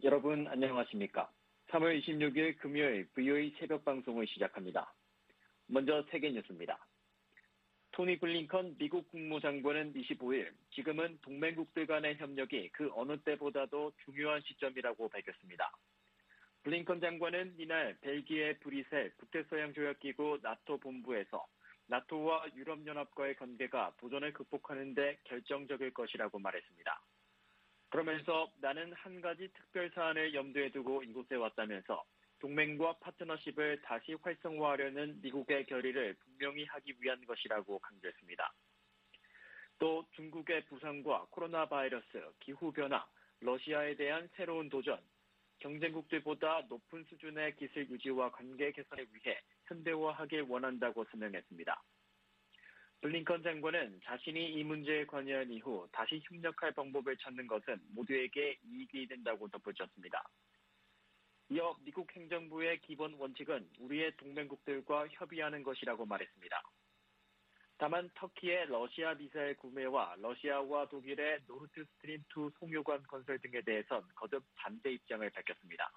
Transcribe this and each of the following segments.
여러분 안녕하십니까? 3월 26일 금요일 VOA 새벽 방송을 시작합니다. 먼저 세계 뉴스입니다. 토니 블링컨 미국 국무장관은 25일 지금은 동맹국들 간의 협력이 그 어느 때보다도 중요한 시점이라고 밝혔습니다. 블링컨 장관은 이날 벨기에 브뤼셀 북대서양조약기구 나토 본부에서 나토와 유럽연합과의 관계가 도전을 극복하는 데 결정적일 것이라고 말했습니다. 그러면서 나는 한 가지 특별 사안을 염두에 두고 이곳에 왔다면서 동맹과 파트너십을 다시 활성화하려는 미국의 결의를 분명히 하기 위한 것이라고 강조했습니다. 또 중국의 부상과 코로나 바이러스, 기후변화, 러시아에 대한 새로운 도전, 경쟁국들보다 높은 수준의 기술 유지와 관계 개선을 위해 현대화하길 원한다고 설명했습니다. 블링컨 장관은 자신이 이 문제에 관여한 이후 다시 협력할 방법을 찾는 것은 모두에게 이익이 된다고 덧붙였습니다. 이어 미국 행정부의 기본 원칙은 우리의 동맹국들과 협의하는 것이라고 말했습니다. 다만 터키의 러시아 미사일 구매와 러시아와 독일의 노르트 스트림 2 송유관 건설 등에 대해선 거듭 반대 입장을 밝혔습니다.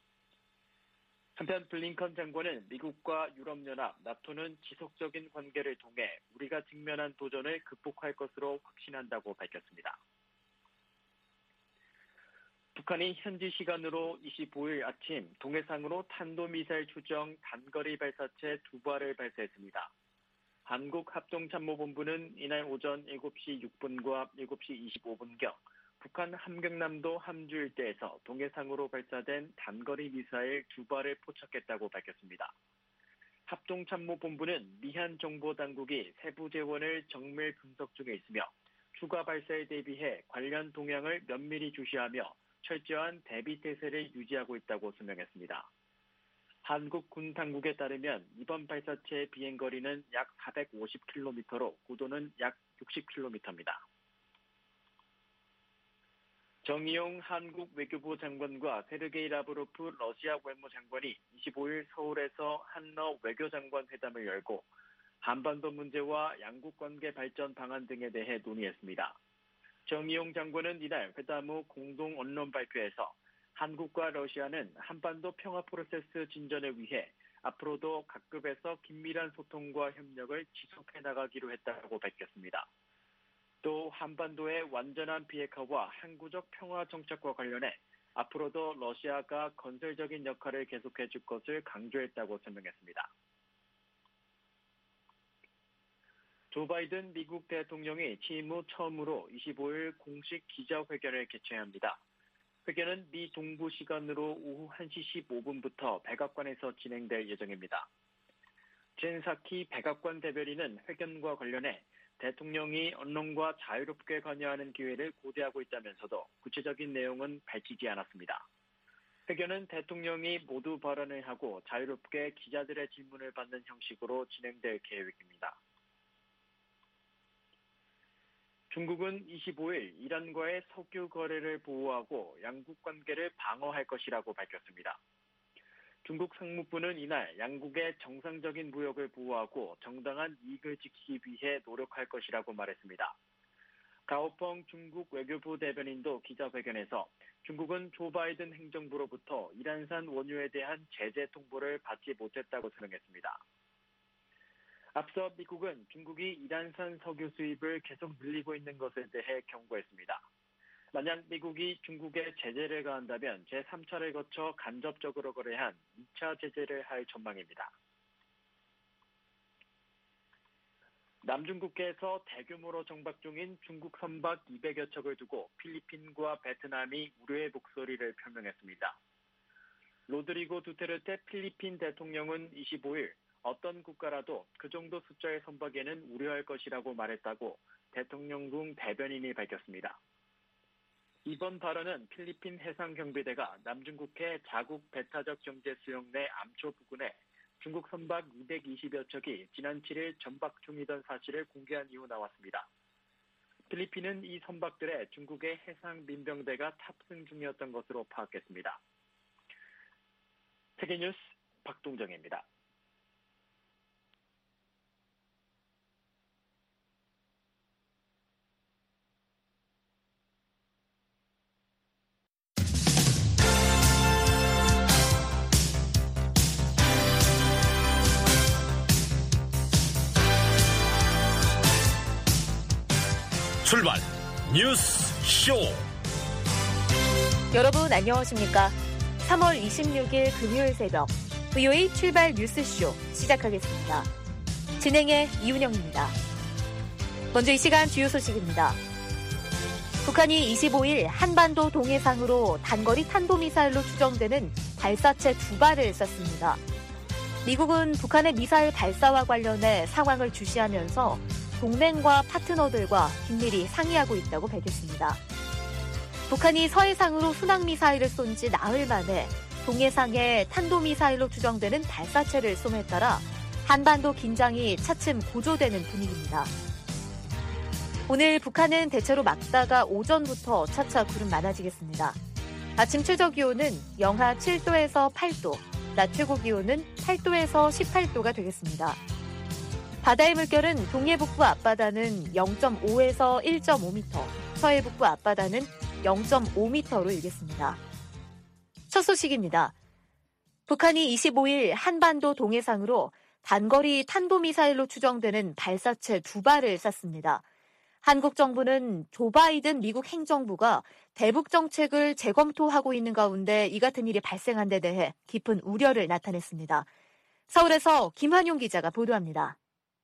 한편 블링컨 장관은 미국과 유럽연합, 나토는 지속적인 관계를 통해 우리가 직면한 도전을 극복할 것으로 확신한다고 밝혔습니다. 북한이 현지 시간으로 25일 아침 동해상으로 탄도미사일 추정 단거리 발사체 2발을 발사했습니다. 한국합동참모본부는 이날 오전 7시 6분과 7시 25분경 북한 함경남도 함주 일대에서 동해상으로 발사된 단거리 미사일 2발을 포착했다고 밝혔습니다. 합동참모본부는 미한 정보당국이 세부 재원을 정밀 분석 중에 있으며 추가 발사에 대비해 관련 동향을 면밀히 주시하며 철저한 대비 태세를 유지하고 있다고 설명했습니다. 한국 군 당국에 따르면 이번 발사체의 비행거리는 약 450km로 고도는 약 60km입니다. 정의용 한국 외교부 장관과 세르게이 라브로프 러시아 외무장관이 25일 서울에서 한러 외교장관 회담을 열고 한반도 문제와 양국 관계 발전 방안 등에 대해 논의했습니다. 정의용 장관은 이날 회담 후 공동 언론 발표에서 한국과 러시아는 한반도 평화 프로세스 진전을 위해 앞으로도 각급에서 긴밀한 소통과 협력을 지속해 나가기로 했다고 밝혔습니다. 또 한반도의 완전한 비핵화와 항구적 평화 정착과 관련해 앞으로도 러시아가 건설적인 역할을 계속해 줄 것을 강조했다고 설명했습니다. 조 바이든 미국 대통령이 취임 후 처음으로 25일 공식 기자회견을 개최합니다. 회견은 미 동부 시간으로 오후 1시 15분부터 백악관에서 진행될 예정입니다. 젠 사키 백악관 대변인은 회견과 관련해 대통령이 언론과 자유롭게 관여하는 기회를 고대하고 있다면서도 구체적인 내용은 밝히지 않았습니다. 회견은 대통령이 모두 발언을 하고 자유롭게 기자들의 질문을 받는 형식으로 진행될 계획입니다. 중국은 25일 이란과의 석유 거래를 보호하고 양국 관계를 방어할 것이라고 밝혔습니다. 중국 상무부는 이날 양국의 정상적인 무역을 보호하고 정당한 이익을 지키기 위해 노력할 것이라고 말했습니다. 가오펑 중국 외교부 대변인도 기자회견에서 중국은 조 바이든 행정부로부터 이란산 원유에 대한 제재 통보를 받지 못했다고 설명했습니다. 앞서 미국은 중국이 이란산 석유 수입을 계속 늘리고 있는 것에 대해 경고했습니다. 만약 미국이 중국에 제재를 가한다면 제3차를 거쳐 간접적으로 거래한 2차 제재를 할 전망입니다. 남중국해에서 대규모로 정박 중인 중국 선박 200여 척을 두고 필리핀과 베트남이 우려의 목소리를 표명했습니다. 로드리고 두테르테 필리핀 대통령은 25일 어떤 국가라도 그 정도 숫자의 선박에는 우려할 것이라고 말했다고 대통령궁 대변인이 밝혔습니다. 이번 발언은 필리핀 해상경비대가 남중국해 자국 배타적 경제 수용 내 암초 부근에 중국 선박 220여 척이 지난 7일 전박 중이던 사실을 공개한 이후 나왔습니다. 필리핀은 이 선박들에 중국의 해상민병대가 탑승 중이었던 것으로 파악했습니다. 세계뉴스 박동정입니다. 출발 뉴스 쇼. 여러분 안녕하십니까? 3월 26일 금요일 새벽 VOA 출발 뉴스쇼 시작하겠습니다. 진행의 이윤영입니다. 먼저 이 시간 주요 소식입니다. 북한이 25일 한반도 동해상으로 단거리 탄도미사일로 추정되는 발사체 2발을 쐈습니다. 미국은 북한의 미사일 발사와 관련해 상황을 주시하면서 동맹과 파트너들과 긴밀히 상의하고 있다고 밝혔습니다. 북한이 서해상으로 순항미사일을 쏜 지 나흘 만에 동해상에 탄도미사일로 추정되는 발사체를 쏨에 따라 한반도 긴장이 차츰 고조되는 분위기입니다. 오늘 북한은 대체로 맑다가 오전부터 차차 구름 많아지겠습니다. 아침 최저 기온은 영하 7도에서 8도, 낮 최고 기온은 8도에서 18도가 되겠습니다. 바다의 물결은 동해 북부 앞바다는 0.5에서 1.5m, 서해 북부 앞바다는 0.5m로 일겠습니다. 첫 소식입니다. 북한이 25일 한반도 동해상으로 단거리 탄도미사일로 추정되는 발사체 2발을 쐈습니다. 한국 정부는 조 바이든 미국 행정부가 대북 정책을 재검토하고 있는 가운데 이 같은 일이 발생한 데 대해 깊은 우려를 나타냈습니다. 서울에서 김환용 기자가 보도합니다.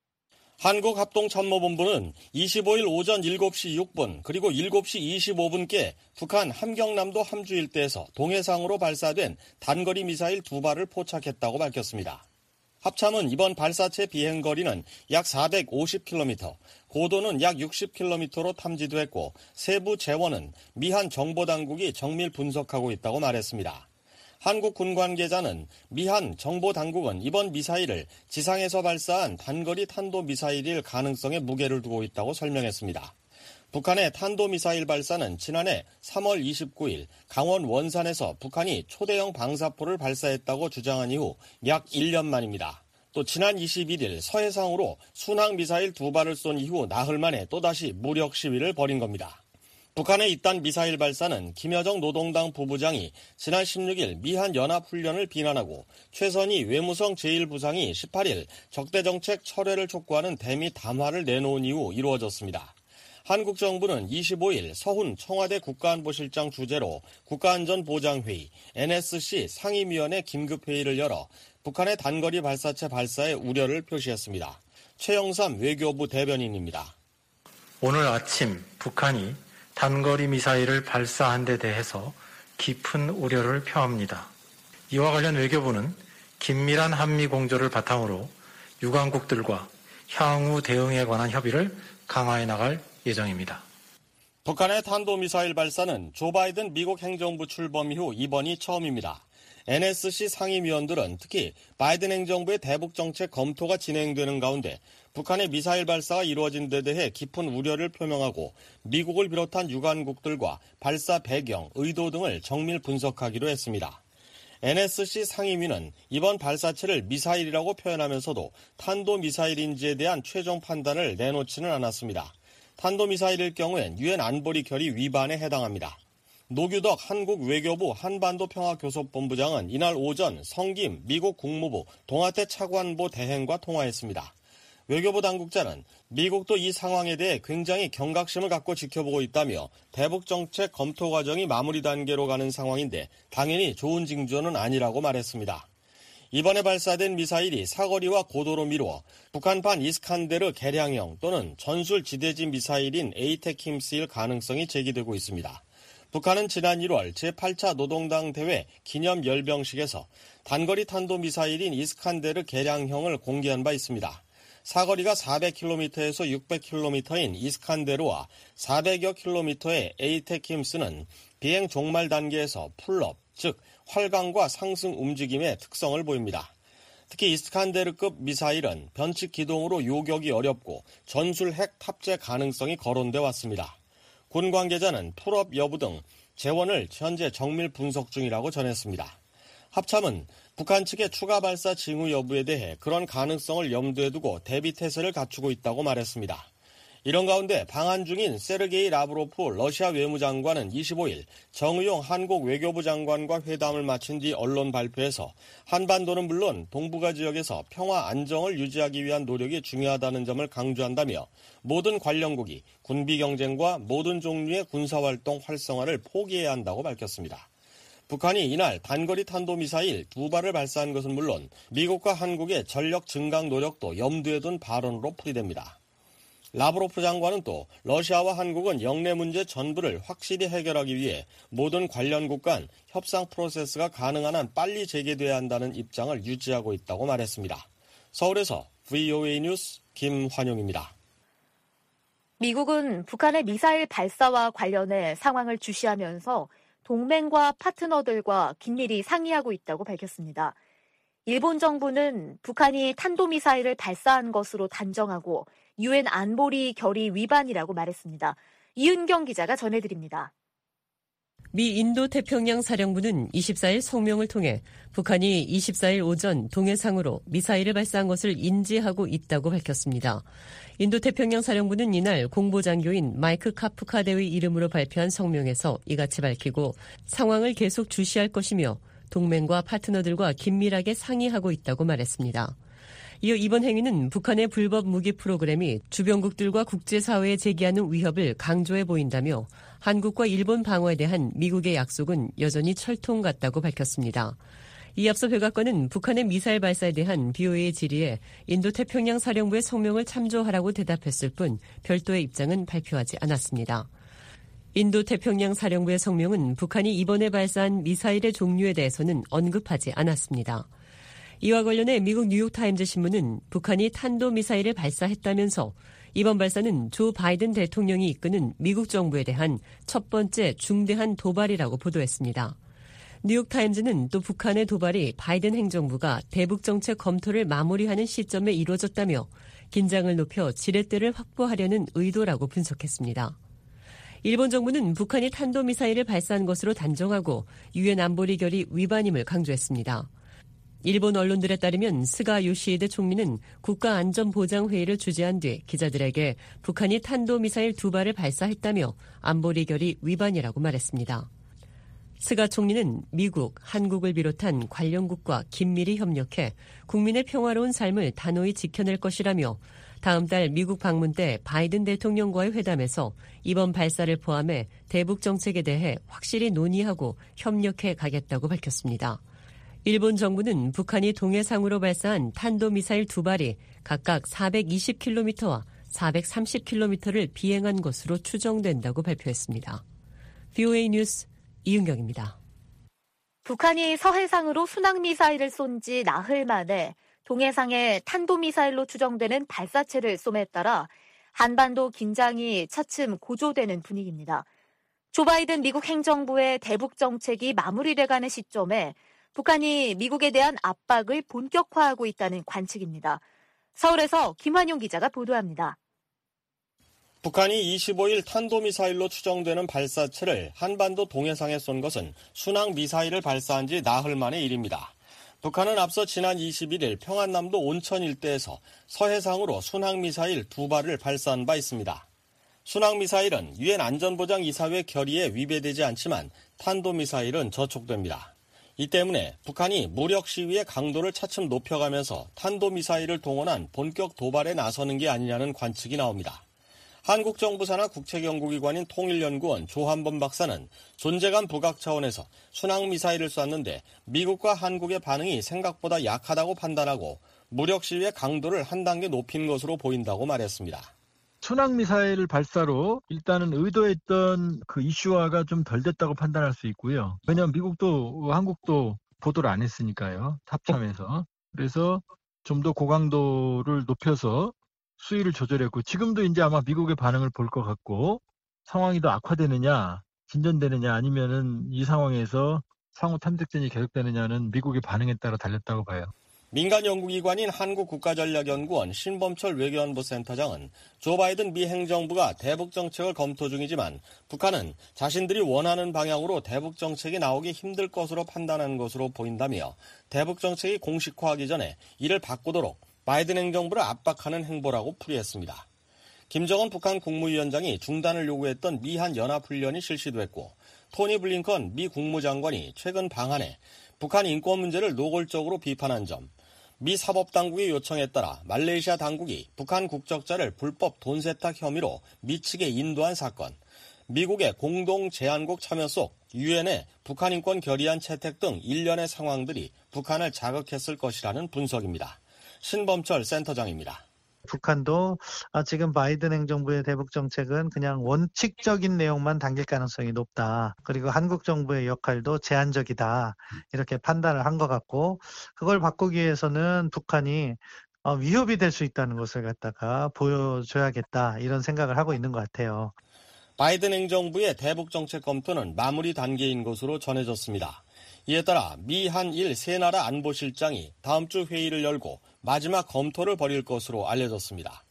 한국합동참모본부는 25일 오전 7시 6분 그리고 7시 25분께 북한 함경남도 함주 일대에서 동해상으로 발사된 단거리 미사일 2발을 포착했다고 밝혔습니다. 합참은 이번 발사체 비행거리는 약 450km, 고도는 약 60km로 탐지됐고 세부 재원은 미한 정보당국이 정밀 분석하고 있다고 말했습니다. 한국 군 관계자는 미한 정보당국은 이번 미사일을 지상에서 발사한 단거리 탄도미사일일 가능성에 무게를 두고 있다고 설명했습니다. 북한의 탄도미사일 발사는 지난해 3월 29일 강원 원산에서 북한이 초대형 방사포를 발사했다고 주장한 이후 약 1년 만입니다. 또 지난 21일 서해상으로 순항미사일 2발을 쏜 이후 나흘 만에 또다시 무력 시위를 벌인 겁니다. 북한의 이딴 미사일 발사는 김여정 노동당 부부장이 지난 16일 미한 연합훈련을 비난하고 최선희 외무성 제1부상이 18일 적대정책 철회를 촉구하는 대미 담화를 내놓은 이후 이루어졌습니다. 한국 정부는 25일 서훈 청와대 국가안보실장 주재로 국가안전보장회의 NSC 상임위원회 긴급회의를 열어 북한의 단거리 발사체 발사에 우려를 표시했습니다. 최영삼 외교부 대변인입니다. 오늘 아침 북한이 단거리 미사일을 발사한 데 대해서 깊은 우려를 표합니다. 이와 관련 외교부는 긴밀한 한미 공조를 바탕으로 유관국들과 향후 대응에 관한 협의를 강화해 나갈 예정입니다. 북한의 탄도미사일 발사는 조 바이든 미국 행정부 출범 이후 이번이 처음입니다. NSC 상임위원들은 특히 바이든 행정부의 대북 정책 검토가 진행되는 가운데 북한의 미사일 발사가 이루어진 데 대해 깊은 우려를 표명하고 미국을 비롯한 유관국들과 발사 배경, 의도 등을 정밀 분석하기로 했습니다. NSC 상임위는 이번 발사체를 미사일이라고 표현하면서도 탄도미사일인지에 대한 최종 판단을 내놓지는 않았습니다. 탄도미사일일 경우엔 유엔 안보리 결의 위반에 해당합니다. 노규덕 한국 외교부 한반도평화교섭본부장은 이날 오전 성김 미국 국무부 동아태 차관보 대행과 통화했습니다. 외교부 당국자는 미국도 이 상황에 대해 굉장히 경각심을 갖고 지켜보고 있다며 대북 정책 검토 과정이 마무리 단계로 가는 상황인데 당연히 좋은 징조는 아니라고 말했습니다. 이번에 발사된 미사일이 사거리와 고도로 미루어 북한판 이스칸데르 개량형 또는 전술 지대지 미사일인 에이테킴스일 가능성이 제기되고 있습니다. 북한은 지난 1월 제8차 노동당 대회 기념 열병식에서 단거리 탄도미사일인 이스칸데르 개량형을 공개한 바 있습니다. 사거리가 400km에서 600km인 이스칸데르와 400여 km의 에이테킴스는 비행 종말 단계에서 풀업, 즉 활강과 상승 움직임의 특성을 보입니다. 특히 이스칸데르급 미사일은 변칙 기동으로 요격이 어렵고 전술 핵 탑재 가능성이 거론돼 왔습니다. 군 관계자는 풀업 여부 등 재원을 현재 정밀 분석 중이라고 전했습니다. 합참은 북한 측의 추가 발사 징후 여부에 대해 그런 가능성을 염두에 두고 대비 태세를 갖추고 있다고 말했습니다. 이런 가운데 방한 중인 세르게이 라브로프 러시아 외무장관은 25일 정의용 한국 외교부 장관과 회담을 마친 뒤 언론 발표에서 한반도는 물론 동북아 지역에서 평화 안정을 유지하기 위한 노력이 중요하다는 점을 강조한다며 모든 관련국이 군비 경쟁과 모든 종류의 군사활동 활성화를 포기해야 한다고 밝혔습니다. 북한이 이날 단거리 탄도미사일 2발을 발사한 것은 물론 미국과 한국의 전력 증강 노력도 염두에 둔 발언으로 풀이됩니다. 라브로프 장관은 또 러시아와 한국은 영내 문제 전부를 확실히 해결하기 위해 모든 관련국 간 협상 프로세스가 가능한 한 빨리 재개돼야 한다는 입장을 유지하고 있다고 말했습니다. 서울에서 VOA 뉴스 김환용입니다. 미국은 북한의 미사일 발사와 관련해 상황을 주시하면서 동맹과 파트너들과 긴밀히 상의하고 있다고 밝혔습니다. 일본 정부는 북한이 탄도미사일을 발사한 것으로 단정하고 유엔 안보리 결의 위반이라고 말했습니다. 이은경 기자가 전해드립니다. 미 인도태평양 사령부는 24일 성명을 통해 북한이 24일 오전 동해상으로 미사일을 발사한 것을 인지하고 있다고 밝혔습니다. 인도태평양 사령부는 이날 공보장교인 마이크 카프카 대의 이름으로 발표한 성명에서 이같이 밝히고 상황을 계속 주시할 것이며 동맹과 파트너들과 긴밀하게 상의하고 있다고 말했습니다. 이어 이번 행위는 북한의 불법 무기 프로그램이 주변국들과 국제사회에 제기하는 위협을 강조해 보인다며 한국과 일본 방어에 대한 미국의 약속은 여전히 철통 같다고 밝혔습니다. 이 앞서 백악관은 북한의 미사일 발사에 대한 BOA의 질의에 인도태평양 사령부의 성명을 참조하라고 대답했을 뿐 별도의 입장은 발표하지 않았습니다. 인도태평양 사령부의 성명은 북한이 이번에 발사한 미사일의 종류에 대해서는 언급하지 않았습니다. 이와 관련해 미국 뉴욕타임즈 신문은 북한이 탄도미사일을 발사했다면서 이번 발사는 조 바이든 대통령이 이끄는 미국 정부에 대한 첫 번째 중대한 도발이라고 보도했습니다. 뉴욕타임즈는 또 북한의 도발이 바이든 행정부가 대북정책 검토를 마무리하는 시점에 이루어졌다며 긴장을 높여 지렛대를 확보하려는 의도라고 분석했습니다. 일본 정부는 북한이 탄도미사일을 발사한 것으로 단정하고 유엔 안보리 결의 위반임을 강조했습니다. 일본 언론들에 따르면 스가 요시히데 총리는 국가안전보장회의를 주재한 뒤 기자들에게 북한이 탄도미사일 2발을 발사했다며 안보리 결의 위반이라고 말했습니다. 스가 총리는 미국, 한국을 비롯한 관련국과 긴밀히 협력해 국민의 평화로운 삶을 단호히 지켜낼 것이라며 다음 달 미국 방문 때 바이든 대통령과의 회담에서 이번 발사를 포함해 대북 정책에 대해 확실히 논의하고 협력해 가겠다고 밝혔습니다. 일본 정부는 북한이 동해상으로 발사한 탄도미사일 2발이 각각 420km와 430km를 비행한 것으로 추정된다고 발표했습니다. VOA 뉴스 이은경입니다. 북한이 서해상으로 순항미사일을 쏜 지 나흘 만에 동해상에 탄도미사일로 추정되는 발사체를 쏨에 따라 한반도 긴장이 차츰 고조되는 분위기입니다. 조 바이든 미국 행정부의 대북 정책이 마무리돼가는 시점에 북한이 미국에 대한 압박을 본격화하고 있다는 관측입니다. 서울에서 김환용 기자가 보도합니다. 북한이 25일 탄도미사일로 추정되는 발사체를 한반도 동해상에 쏜 것은 순항미사일을 발사한 지 나흘 만의 일입니다. 북한은 앞서 지난 21일 평안남도 온천 일대에서 서해상으로 순항미사일 2발을 발사한 바 있습니다. 순항미사일은 유엔 안전보장이사회 결의에 위배되지 않지만 탄도미사일은 저촉됩니다. 이 때문에 북한이 무력 시위의 강도를 차츰 높여가면서 탄도미사일을 동원한 본격 도발에 나서는 게 아니냐는 관측이 나옵니다. 한국 정부 산하 국책연구기관인 통일연구원 조한범 박사는 존재감 부각 차원에서 순항미사일을 쐈는데 미국과 한국의 반응이 생각보다 약하다고 판단하고 무력 시위의 강도를 한 단계 높인 것으로 보인다고 말했습니다. 순항미사일 발사로 일단은 의도했던 그 이슈화가 좀 덜 됐다고 판단할 수 있고요. 왜냐하면 미국도 한국도 보도를 안 했으니까요. 합참에서. 그래서 좀 더 고강도를 높여서 수위를 조절했고 지금도 이제 아마 미국의 반응을 볼 것 같고 상황이 더 악화되느냐 진전되느냐 아니면은 이 상황에서 상호 탐색전이 계속되느냐는 미국의 반응에 따라 달렸다고 봐요. 민간 연구기관인 한국국가전략연구원 신범철 외교안보 센터장은 조 바이든 미 행정부가 대북 정책을 검토 중이지만 북한은 자신들이 원하는 방향으로 대북 정책이 나오기 힘들 것으로 판단한 것으로 보인다며 대북 정책이 공식화하기 전에 이를 바꾸도록 바이든 행정부를 압박하는 행보라고 풀이했습니다. 김정은 북한 국무위원장이 중단을 요구했던 미한 연합훈련이 실시됐고 토니 블링컨 미 국무장관이 최근 방한해 북한 인권 문제를 노골적으로 비판한 점, 미 사법당국의 요청에 따라 말레이시아 당국이 북한 국적자를 불법 돈 세탁 혐의로 미측에 인도한 사건, 미국의 공동 제안국 참여 속 유엔의 북한 인권 결의안 채택 등 일련의 상황들이 북한을 자극했을 것이라는 분석입니다. 신범철 센터장입니다. 북한도 지금 바이든 행정부의 대북 정책은 그냥 원칙적인 내용만 담길 가능성이 높다. 그리고 한국 정부의 역할도 제한적이다. 이렇게 판단을 한 것 같고 그걸 바꾸기 위해서는 북한이 위협이 될 수 있다는 것을 갖다가 보여줘야겠다. 이런 생각을 하고 있는 것 같아요. 바이든 행정부의 대북 정책 검토는 마무리 단계인 것으로 전해졌습니다. 이에 따라 미, 한일 세 나라 안보실장이 다음 주 회의를 열고 마지막 검토를 벌일 것으로 알려졌습니다.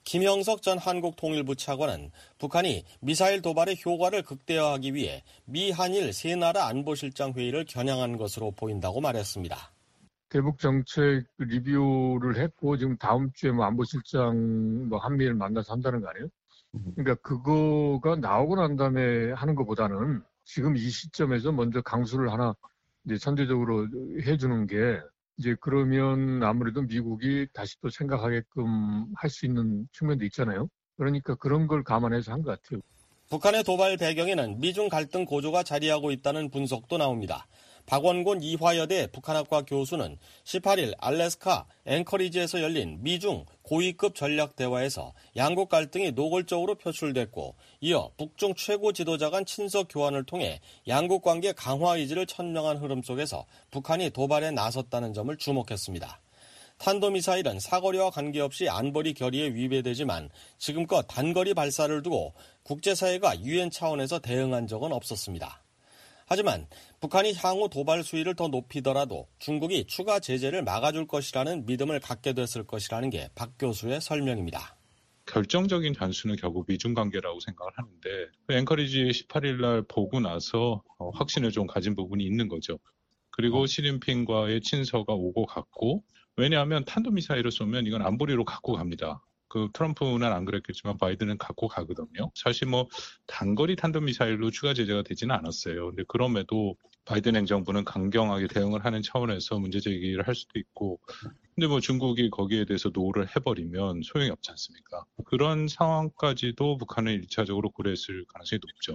김형석 전 한국통일부 차관은 북한이 미사일 도발의 효과를 극대화하기 위해 미, 한일 세 나라 안보실장 회의를 겨냥한 것으로 보인다고 말했습니다. 대북 정책 리뷰를 했고 지금 다음 주에 안보실장 한미일 만나서 한다는 거 아니에요? 그러니까 그거가 나오고 난 다음에 하는 것보다는 지금 이 시점에서 먼저 강수를 하나 이제 선제적으로 해주는 게 이제 그러면 아무래도 미국이 다시 또 생각하게끔 할 수 있는 측면도 있잖아요. 그러니까 그런 걸 감안해서 한 것 같아요. 북한의 도발 배경에는 미중 갈등 고조가 자리하고 있다는 분석도 나옵니다. 박원곤 이화여대 북한학과 교수는 18일 알래스카 앵커리지에서 열린 미중 고위급 전략 대화에서 양국 갈등이 노골적으로 표출됐고 이어 북중 최고 지도자 간 친서 교환을 통해 양국 관계 강화 의지를 천명한 흐름 속에서 북한이 도발에 나섰다는 점을 주목했습니다. 탄도미사일은 사거리와 관계없이 안보리 결의에 위배되지만 지금껏 단거리 발사를 두고 국제사회가 유엔 차원에서 대응한 적은 없었습니다. 하지만 북한이 향후 도발 수위를 더 높이더라도 중국이 추가 제재를 막아줄 것이라는 믿음을 갖게 됐을 것이라는 게 박 교수의 설명입니다. 결정적인 단수는 결국 미중 관계라고 생각을 하는데 앵커리지 18일 날 보고 나서 확신을 좀 가진 부분이 있는 거죠. 그리고 시진핑과의 친서가 오고 갔고 왜냐하면 탄도미사일을 쏘면 이건 안보리로 갖고 갑니다. 그 트럼프는 안 그랬겠지만 바이든은 갖고 가거든요. 사실 단거리 탄도미사일로 추가 제재가 되지는 않았어요. 근데 그럼에도 바이든 행정부는 강경하게 대응을 하는 차원에서 문제 제기를 할 수도 있고 근데 중국이 거기에 대해서 노를 해버리면 소용이 없지 않습니까? 그런 상황까지도 북한은 1차적으로 고려했을 가능성이 높죠.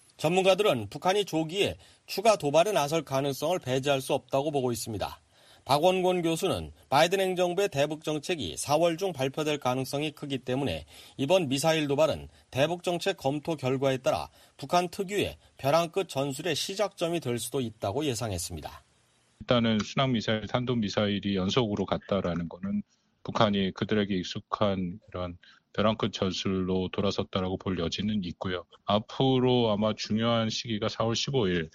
전문가들은 북한이 조기에 추가 도발에 나설 가능성을 배제할 수 없다고 보고 있습니다. 박원곤 교수는 바이든 행정부의 대북 정책이 4월 중 발표될 가능성이 크기 때문에 이번 미사일 도발은 대북 정책 검토 결과에 따라 북한 특유의 벼랑 끝 전술의 시작점이 될 수도 있다고 예상했습니다. 일단은 순항미사일, 탄도미사일이 연속으로 갔다라는 거는 북한이 그들에게 익숙한 이런 벼랑 끝 전술로 돌아섰다라고 볼 여지는 있고요. 앞으로 아마 중요한 시기가 4월 15일.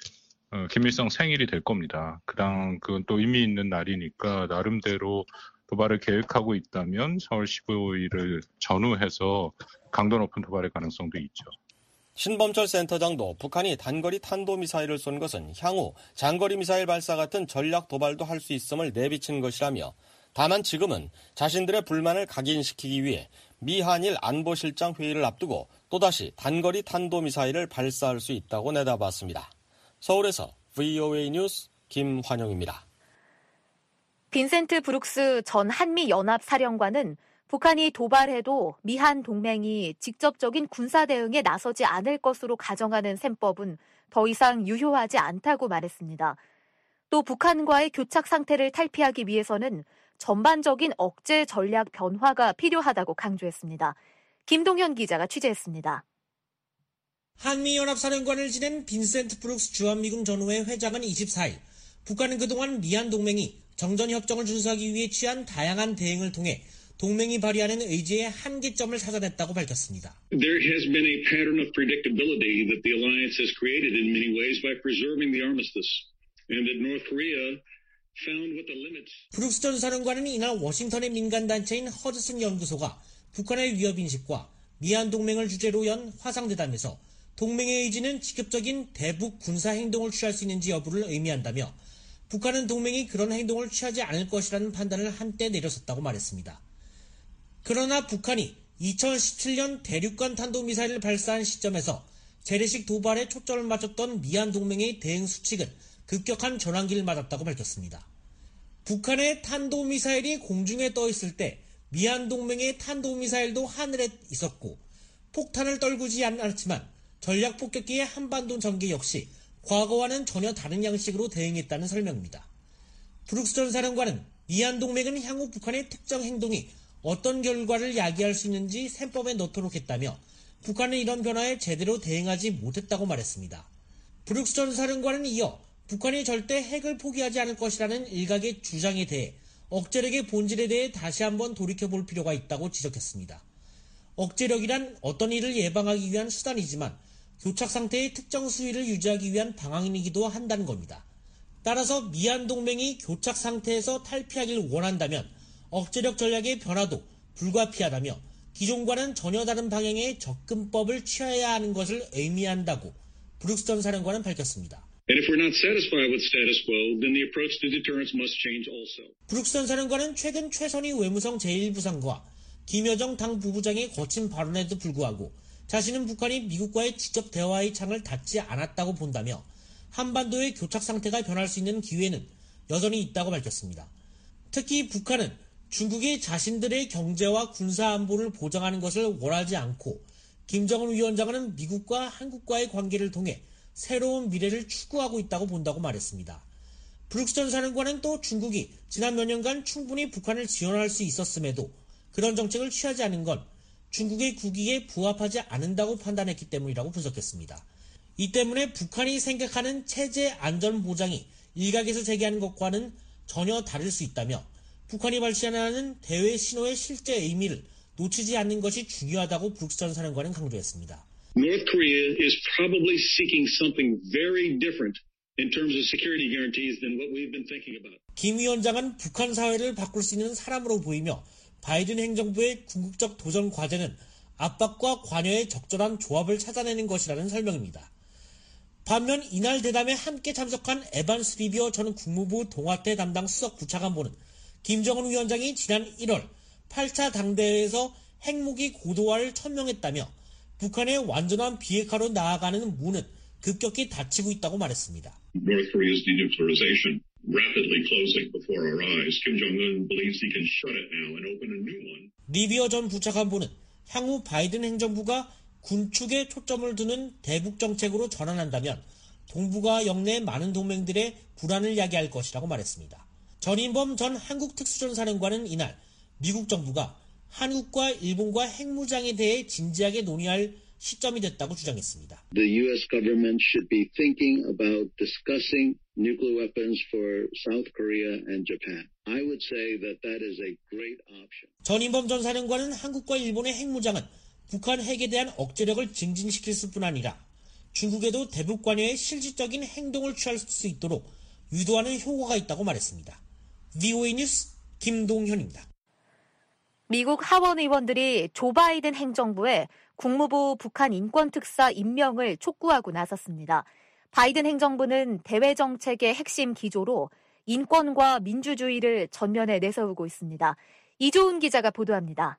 김일성 생일이 될 겁니다. 그건 또 의미 있는 날이니까 나름대로 도발을 계획하고 있다면 4월 15일을 전후해서 강도 높은 도발의 가능성도 있죠. 신범철 센터장도 북한이 단거리 탄도미사일을 쏜 것은 향후 장거리 미사일 발사 같은 전략 도발도 할 수 있음을 내비친 것이라며 다만 지금은 자신들의 불만을 각인시키기 위해 미, 한일 안보실장 회의를 앞두고 또다시 단거리 탄도미사일을 발사할 수 있다고 내다봤습니다. 서울에서 VOA 뉴스 김환영입니다. 빈센트 브룩스 전 한미연합사령관은 북한이 도발해도 미한 동맹이 직접적인 군사 대응에 나서지 않을 것으로 가정하는 셈법은 더 이상 유효하지 않다고 말했습니다. 또 북한과의 교착 상태를 탈피하기 위해서는 전반적인 억제 전략 변화가 필요하다고 강조했습니다. 김동현 기자가 취재했습니다. 한미연합사령관을 지낸 빈센트 브룩스 주한미군 전후회 회장은 24일 북한은 그동안 미한 동맹이 정전협정을 준수하기 위해 취한 다양한 대응을 통해 동맹이 발휘하는 의지의 한계점을 찾아냈다고 밝혔습니다. There has been a pattern of predictability that the alliance has created in many ways by preserving the armistice, and that North Korea found what the limits. 브룩스 전 사령관은 이날 워싱턴의 민간단체인 허드슨 연구소가 북한의 위협인식과 미한 동맹을 주제로 연 화상대담에서 동맹의 의지는 직접적인 대북 군사 행동을 취할 수 있는지 여부를 의미한다며 북한은 동맹이 그런 행동을 취하지 않을 것이라는 판단을 한때 내렸었다고 말했습니다. 그러나 북한이 2017년 대륙간 탄도미사일을 발사한 시점에서 재래식 도발에 초점을 맞췄던 미얀 동맹의 대응 수칙은 급격한 전환기를 맞았다고 밝혔습니다. 북한의 탄도미사일이 공중에 떠 있을 때 미얀 동맹의 탄도미사일도 하늘에 있었고 폭탄을 떨구지 않았지만 전략 폭격기의 한반도 전개 역시 과거와는 전혀 다른 양식으로 대응했다는 설명입니다. 브룩스 전 사령관은 미얀 동맹은 향후 북한의 특정 행동이 어떤 결과를 야기할 수 있는지 셈법에 넣도록 했다며 북한은 이런 변화에 제대로 대응하지 못했다고 말했습니다. 브룩스 전 사령관은 이어 북한이 절대 핵을 포기하지 않을 것이라는 일각의 주장에 대해 억제력의 본질에 대해 다시 한번 돌이켜볼 필요가 있다고 지적했습니다. 억제력이란 어떤 일을 예방하기 위한 수단이지만 교착 상태의 특정 수위를 유지하기 위한 방안이기도 한다는 겁니다. 따라서 미얀 동맹이 교착 상태에서 탈피하길 원한다면 억제력 전략의 변화도 불가피하다며 기존과는 전혀 다른 방향의 접근법을 취해야 하는 것을 의미한다고 브룩스 전 사령관은 밝혔습니다. And if we're not satisfied with status quo, then the approach to deterrence must change also. 브룩스 전 사령관은 최근 최선희 외무성 제1부상과 김여정 당 부부장의 거친 발언에도 불구하고 자신은 북한이 미국과의 직접 대화의 창을 닫지 않았다고 본다며 한반도의 교착 상태가 변할 수 있는 기회는 여전히 있다고 밝혔습니다. 특히 북한은 중국이 자신들의 경제와 군사 안보를 보장하는 것을 원하지 않고 김정은 위원장은 미국과 한국과의 관계를 통해 새로운 미래를 추구하고 있다고 본다고 말했습니다. 브룩스 전 사령관은 또 중국이 지난 몇 년간 충분히 북한을 지원할 수 있었음에도 그런 정책을 취하지 않은 건 중국의 국익에 부합하지 않는다고 판단했기 때문이라고 분석했습니다. 이 때문에 북한이 생각하는 체제 안전 보장이 일각에서 제기하는 것과는 전혀 다를 수 있다며 북한이 발신하는 대외 신호의 실제 의미를 놓치지 않는 것이 중요하다고 브룩스 전 사령관은 강조했습니다. North Korea is probably seeking something very different in terms of security guarantees than what we've been thinking about. 김 위원장은 북한 사회를 바꿀 수 있는 사람으로 보이며 바이든 행정부의 궁극적 도전 과제는 압박과 관여의 적절한 조합을 찾아내는 것이라는 설명입니다. 반면 이날 대담에 함께 참석한 에반스 리비어 전 국무부 동아태 담당 수석 부차관보는 김정은 위원장이 지난 1월 8차 당대회에서 핵무기 고도화를 천명했다며 북한의 완전한 비핵화로 나아가는 문은 급격히 닫히고 있다고 말했습니다. North Korea's denuclearization rapidly closing before our eyes. Kim Jong-un believes he can shut it now and open a new one. 리비어 전 부차관보는 향후 바이든 행정부가 군축에 초점을 두는 대북 정책으로 전환한다면 동북아 영내 많은 동맹들의 불안을 야기할 것이라고 말했습니다. 전인범 전 한국 특수전 사령관은 이날 미국 정부가 한국과 일본과 핵무장에 대해 진지하게 논의할 시점이 됐다고 주장했습니다. The U.S. government should be thinking about discussing nuclear weapons for South Korea and Japan. I would say that is a great option. 전인범 전 사령관은 한국과 일본의 핵무장은 북한 핵에 대한 억제력을 증진시킬 뿐 아니라 중국에도 대북 관여에 실질적인 행동을 취할 수 있도록 유도하는 효과가 있다고 말했습니다. VOA 뉴스 김동현입니다. 미국 하원 의원들이 조 바이든 행정부에 국무부 북한 인권특사 임명을 촉구하고 나섰습니다. 바이든 행정부는 대외 정책의 핵심 기조로 인권과 민주주의를 전면에 내세우고 있습니다. 이조은 기자가 보도합니다.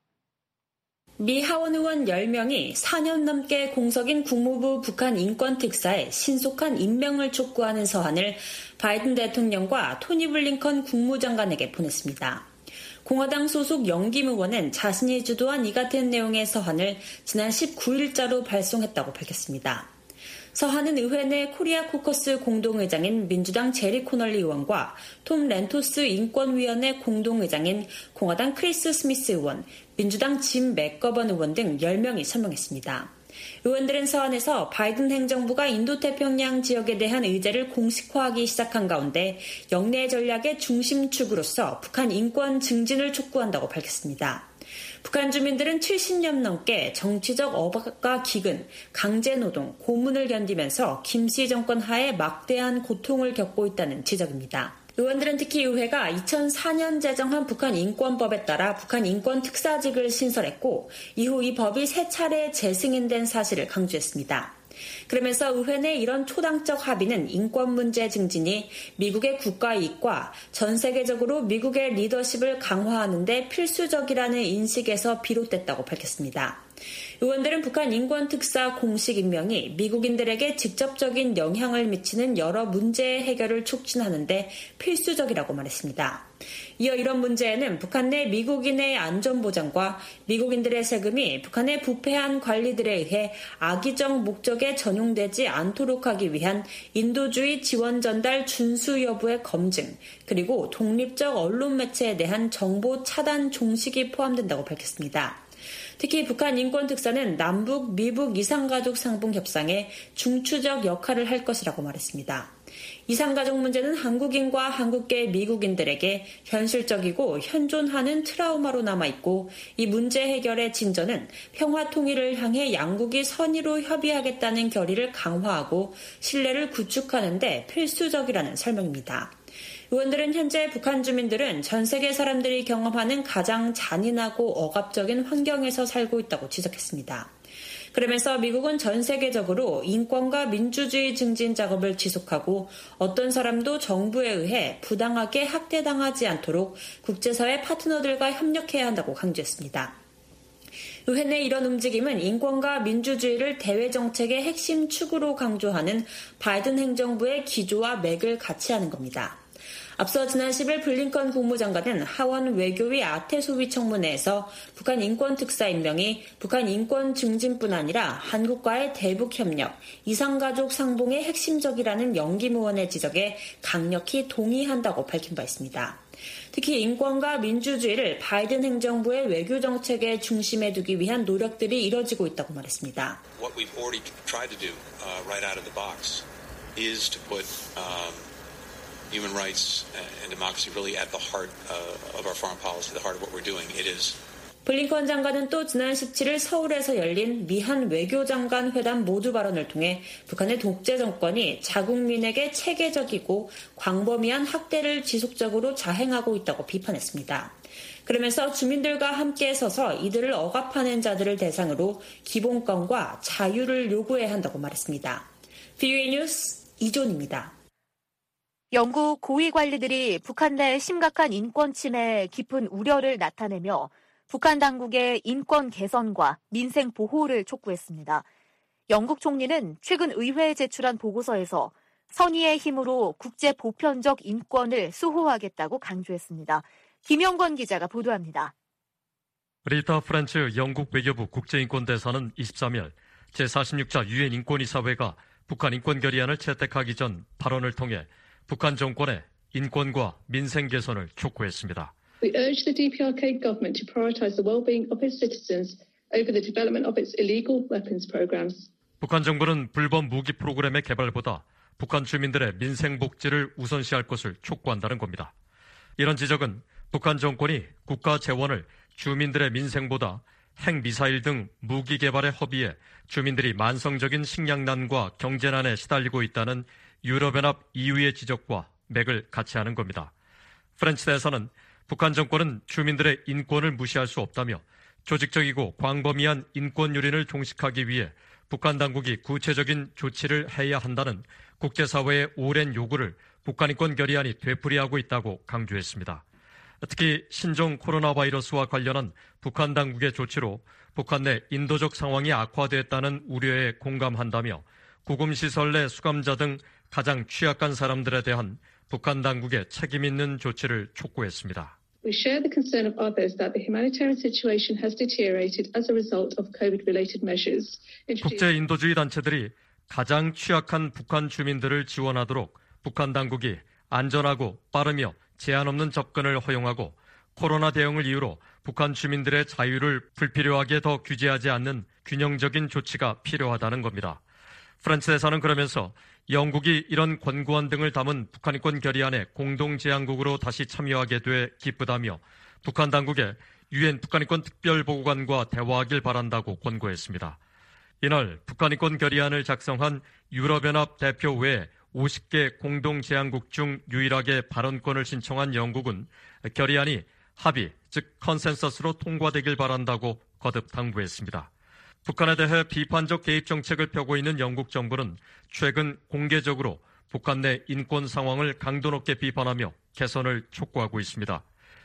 미 하원 의원 10명이 4년 넘게 공석인 국무부 북한 인권특사에 신속한 임명을 촉구하는 서한을 바이든 대통령과 토니 블링컨 국무장관에게 보냈습니다. 공화당 소속 영김 의원은 자신이 주도한 이 같은 내용의 서한을 지난 19일자로 발송했다고 밝혔습니다. 서한은 의회 내 코리아 코커스 공동의장인 민주당 제리 코널리 의원과 톰 렌토스 인권위원회 공동의장인 공화당 크리스 스미스 의원, 민주당 짐 맥거번 의원 등 10명이 서명했습니다. 의원들은 서한에서 바이든 행정부가 인도태평양 지역에 대한 의제를 공식화하기 시작한 가운데 영내 전략의 중심축으로서 북한 인권 증진을 촉구한다고 밝혔습니다. 북한 주민들은 70년 넘게 정치적 억압과 기근, 강제노동, 고문을 견디면서 김씨 정권 하에 막대한 고통을 겪고 있다는 지적입니다. 의원들은 특히 의회가 2004년 제정한 북한 인권법에 따라 북한 인권 특사직을 신설했고 이후 이 법이 3차례 재승인된 사실을 강조했습니다. 그러면서 의회 내 이런 초당적 합의는 인권 문제 증진이 미국의 국가 이익과 전 세계적으로 미국의 리더십을 강화하는 데 필수적이라는 인식에서 비롯됐다고 밝혔습니다. 의원들은 북한 인권특사 공식 임명이 미국인들에게 직접적인 영향을 미치는 여러 문제의 해결을 촉진하는 데 필수적이라고 말했습니다. 이어 이런 문제에는 북한 내 미국인의 안전보장과 미국인들의 세금이 북한의 부패한 관리들에 의해 악의적 목적에 전용되지 않도록 하기 위한 인도주의 지원 전달 준수 여부의 검증, 그리고 독립적 언론 매체에 대한 정보 차단 종식이 포함된다고 밝혔습니다. 특히 북한 인권특사는 남북, 미북 이상가족 상봉 협상에 중추적 역할을 할 것이라고 말했습니다. 이상가족 문제는 한국인과 한국계 미국인들에게 현실적이고 현존하는 트라우마로 남아있고 이 문제 해결의 진전은 평화 통일을 향해 양국이 선의로 협의하겠다는 결의를 강화하고 신뢰를 구축하는 데 필수적이라는 설명입니다. 의원들은 현재 북한 주민들은 전 세계 사람들이 경험하는 가장 잔인하고 억압적인 환경에서 살고 있다고 지적했습니다. 그러면서 미국은 전 세계적으로 인권과 민주주의 증진 작업을 지속하고 어떤 사람도 정부에 의해 부당하게 학대당하지 않도록 국제사회 파트너들과 협력해야 한다고 강조했습니다. 의회 내 이런 움직임은 인권과 민주주의를 대외 정책의 핵심 축으로 강조하는 바이든 행정부의 기조와 맥을 같이 하는 겁니다. 앞서 지난 10일 블링컨 국무장관은 하원 외교위 아태소위 청문회에서 북한 인권특사 임명이 북한 인권 증진뿐 아니라 한국과의 대북협력, 이상가족 상봉의 핵심적이라는 영김 의원의 지적에 강력히 동의한다고 밝힌 바 있습니다. 특히 인권과 민주주의를 바이든 행정부의 외교 정책의 중심에 두기 위한 노력들이 이뤄지고 있다고 말했습니다. What we've already tried to do right out of the box is to put human rights and democracy really at the heart of our foreign policy, the heart of what we're doing. It is. 블링컨 장관은 또 지난 17일 서울에서 열린 미한 외교장관 회담 모두 발언을 통해 북한의 독재 정권이 자국민에게 체계적이고 광범위한 학대를 지속적으로 자행하고 있다고 비판했습니다. 그러면서 주민들과 함께 서서 이들을 억압하는 자들을 대상으로 기본권과 자유를 요구해야 한다고 말했습니다. VOA 뉴스 이존입니다. 영국 고위 관리들이 북한 내 심각한 인권 침해에 깊은 우려를 나타내며 북한 당국의 인권 개선과 민생 보호를 촉구했습니다. 영국 총리는 최근 의회에 제출한 보고서에서 선의의 힘으로 국제 보편적 인권을 수호하겠다고 강조했습니다. 김영권 기자가 보도합니다. 리타 프렌츠 영국 외교부 국제인권대사는 23일 제46차 유엔 인권이사회가 북한 인권 결의안을 채택하기 전 발언을 통해 북한 정권의 인권과 민생 개선을 촉구했습니다. We urge the DPRK government to prioritize the well-being of its citizens over the development of its illegal weapons programs. 북한 정부는 불법 무기 프로그램의 개발보다 북한 주민들의 민생 복지를 우선시할 것을 촉구한다는 겁니다. 이런 지적은 북한 정권이 국가 재원을 주민들의 민생보다 핵미사일 등 무기 개발의 허비에 주민들이 만성적인 식량난과 경제난에 시달리고 있다는 유럽연합 EU의 지적과 맥을 같이 하는 겁니다. 프렌치 대사는 북한 정권은 주민들의 인권을 무시할 수 없다며 조직적이고 광범위한 인권 유린을 종식하기 위해 북한 당국이 구체적인 조치를 해야 한다는 국제사회의 오랜 요구를 북한 인권 결의안이 되풀이하고 있다고 강조했습니다. 특히 신종 코로나 바이러스와 관련한 북한 당국의 조치로 북한 내 인도적 상황이 악화됐다는 우려에 공감한다며 구금시설 내 수감자 등 가장 취약한 사람들에 대한 북한 당국의 책임 있는 조치를 촉구했습니다. We share the concern of others that the humanitarian situation has deteriorated as a result of COVID-related measures. 국제 인도주의 단체들이 가장 취약한 북한 주민들을 지원하도록 북한 당국이 안전하고 빠르며 제한 없는 접근을 허용하고 코로나 대응을 이유로 북한 주민들의 자유를 불필요하게 더 규제하지 않는 균형적인 조치가 필요하다는 겁니다. 프렌치 대사는 그러면서 영국이 이런 권고안 등을 담은 북한 인권 결의안에 공동 제안국으로 다시 참여하게 돼 기쁘다며 북한 당국에 유엔 북한 인권 특별보고관과 대화하길 바란다고 권고했습니다. 이날 북한 인권 결의안을 작성한 유럽연합 대표 외에 50개 공동 제안국 중 유일하게 발언권을 신청한 영국은 결의안이 합의, 즉 컨센서스로 통과되길 바란다고 거듭 당부했습니다. 북한에 대해 비판적 개입 정책을 펴고 있는 영국 정부는 최근 공개적으로 북한 내 인권 상황을 강도 높게 비판하며 개선을 촉구하고 있습니다.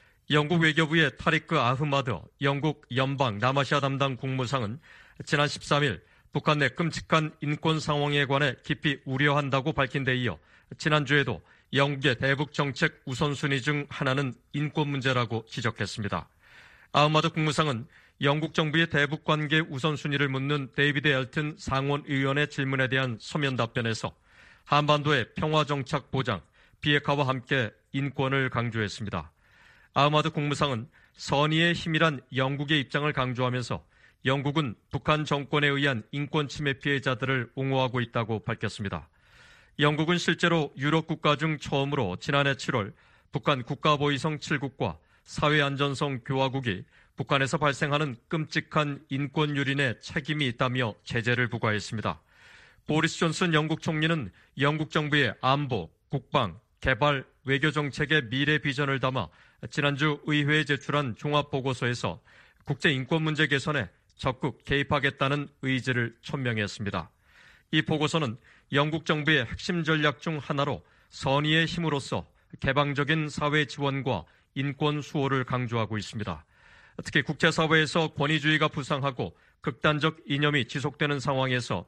영국 외교부의 타리크 아흐마드 영국 연방 남아시아 담당 국무상은 지난 13일 북한 내 끔찍한 인권 상황에 관해 깊이 우려한다고 밝힌 데 이어 지난주에도 영국의 대북 정책 우선순위 중 하나는 인권 문제라고 지적했습니다. 아흐마드 국무상은 영국 정부의 대북 관계 우선순위를 묻는 데이비드 엘튼 상원 의원의 질문에 대한 서면 답변에서 한반도의 평화 정착 보장, 비핵화와 함께 인권을 강조했습니다. 아흐마드 국무상은 선의의 힘이란 영국의 입장을 강조하면서 영국은 북한 정권에 의한 인권 침해 피해자들을 옹호하고 있다고 밝혔습니다. 영국은 실제로 유럽 국가 중 처음으로 지난해 7월 북한 국가보위성 7국과 사회안전성 교화국이 북한에서 발생하는 끔찍한 인권 유린에 책임이 있다며 제재를 부과했습니다. 보리스 존슨 영국 총리는 영국 정부의 안보, 국방, 개발, 외교 정책의 미래 비전을 담아 지난주 의회에 제출한 종합보고서에서 국제 인권 문제 개선에 적극 개입하겠다는 의지를 천명했습니다. 이 보고서는 영국 정부의 핵심 전략 중 하나로 선의의 힘으로써 개방적인 사회 지원과 인권 수호를 강조하고 있습니다. 특히 국제사회에서 권위주의가 부상하고 극단적 이념이 지속되는 상황에서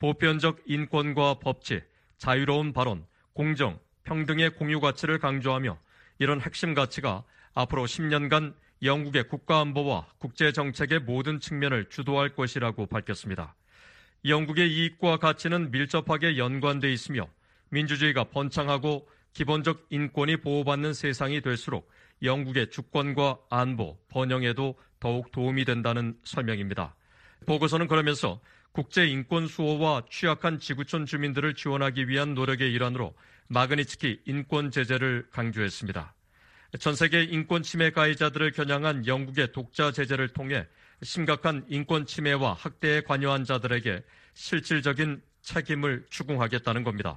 보편적 인권과 법치, 자유로운 발언, 공정, 평등의 공유 가치를 강조하며 이런 핵심 가치가 앞으로 10년간 영국의 국가안보와 국제정책의 모든 측면을 주도할 것이라고 밝혔습니다. 영국의 이익과 가치는 밀접하게 연관돼 있으며 민주주의가 번창하고 기본적 인권이 보호받는 세상이 될수록 영국의 주권과 안보, 번영에도 더욱 도움이 된다는 설명입니다. 보고서는 그러면서 국제 인권 수호와 취약한 지구촌 주민들을 지원하기 위한 노력의 일환으로 마그니츠키 인권 제재를 강조했습니다. 전 세계 인권 침해 가해자들을 겨냥한 영국의 독자 제재를 통해 심각한 인권 침해와 학대에 관여한 자들에게 실질적인 책임을 추궁하겠다는 겁니다.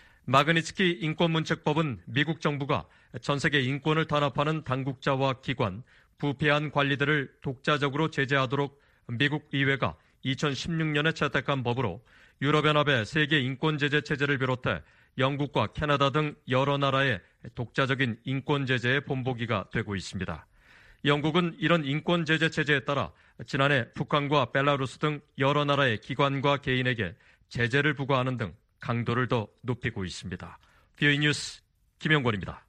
마그니츠키 인권문책법은 미국 정부가 전 세계 인권을 탄압하는 당국자와 기관, 부패한 관리들을 독자적으로 제재하도록 미국 의회가 2016년에 채택한 법으로 유럽연합의 세계 인권제재 체제를 비롯해 영국과 캐나다 등 여러 나라의 독자적인 인권제재의 본보기가 되고 있습니다. 영국은 이런 인권제재 체제에 따라 지난해 북한과 벨라루스 등 여러 나라의 기관과 개인에게 제재를 부과하는 등 강도를 더 높이고 있습니다. VOA 뉴스 김영권입니다.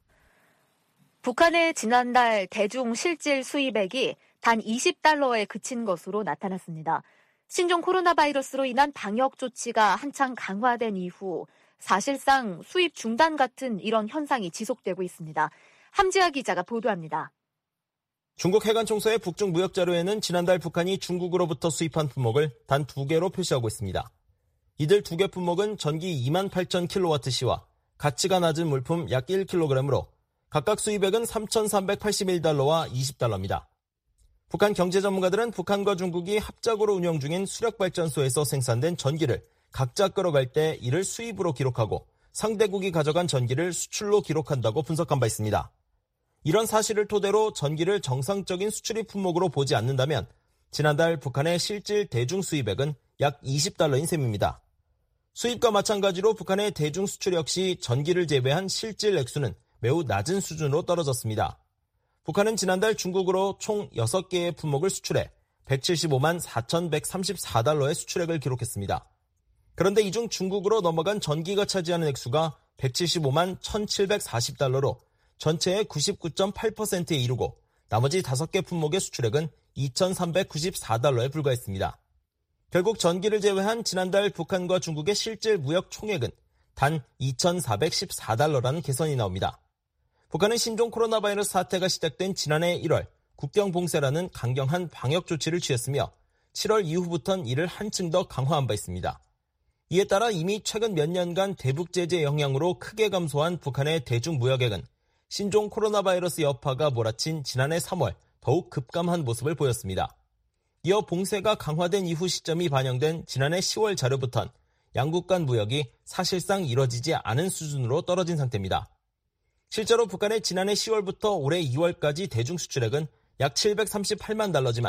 북한의 지난달 대중 실질 수입액이 단 $20에 그친 것으로 나타났습니다. 신종 코로나 바이러스로 인한 방역 조치가 한창 강화된 이후 사실상 수입 중단 같은 이런 현상이 지속되고 있습니다. 함지아 기자가 보도합니다. 중국 해관총서의 북중 무역 자료에는 지난달 북한이 중국으로부터 수입한 품목을 단 2개로 표시하고 있습니다. 이들 2개 품목은 전기 28,000kWh와 가치가 낮은 물품 약 1kg으로 각각 수입액은 $3,381와 $20입니다. 북한 경제 전문가들은 북한과 중국이 합작으로 운영 중인 수력발전소에서 생산된 전기를 각자 끌어갈 때 이를 수입으로 기록하고 상대국이 가져간 전기를 수출로 기록한다고 분석한 바 있습니다. 이런 사실을 토대로 전기를 정상적인 수출입 품목으로 보지 않는다면 지난달 북한의 실질 대중 수입액은 약 $20인 셈입니다. 수입과 마찬가지로 북한의 대중 수출 역시 전기를 제외한 실질 액수는 매우 낮은 수준으로 떨어졌습니다. 북한은 지난달 중국으로 총 6개의 품목을 수출해 $175만 4,134의 수출액을 기록했습니다. 그런데 이 중 중국으로 넘어간 전기가 차지하는 액수가 $175만 1,740로 전체의 99.8%에 이르고 나머지 5개 품목의 수출액은 $2,394에 불과했습니다. 결국 전기를 제외한 지난달 북한과 중국의 실질 무역 총액은 단 $2,414라는 계산이 나옵니다. 북한은 신종 코로나 바이러스 사태가 시작된 지난해 1월 국경 봉쇄라는 강경한 방역 조치를 취했으며 7월 이후부터는 이를 한층 더 강화한 바 있습니다. 이에 따라 이미 최근 몇 년간 대북 제재 영향으로 크게 감소한 북한의 대중 무역액은 신종 코로나 바이러스 여파가 몰아친 지난해 3월 더욱 급감한 모습을 보였습니다. 이어 봉쇄가 강화된 이후 시점이 반영된 지난해 10월 자료부터는 양국 간 무역이 사실상 이뤄지지 않은 수준으로 떨어진 상태입니다. 실제로 북한의 지난해 10월부터 올해 2월까지 대중 수출액은 약 $738만 달러지만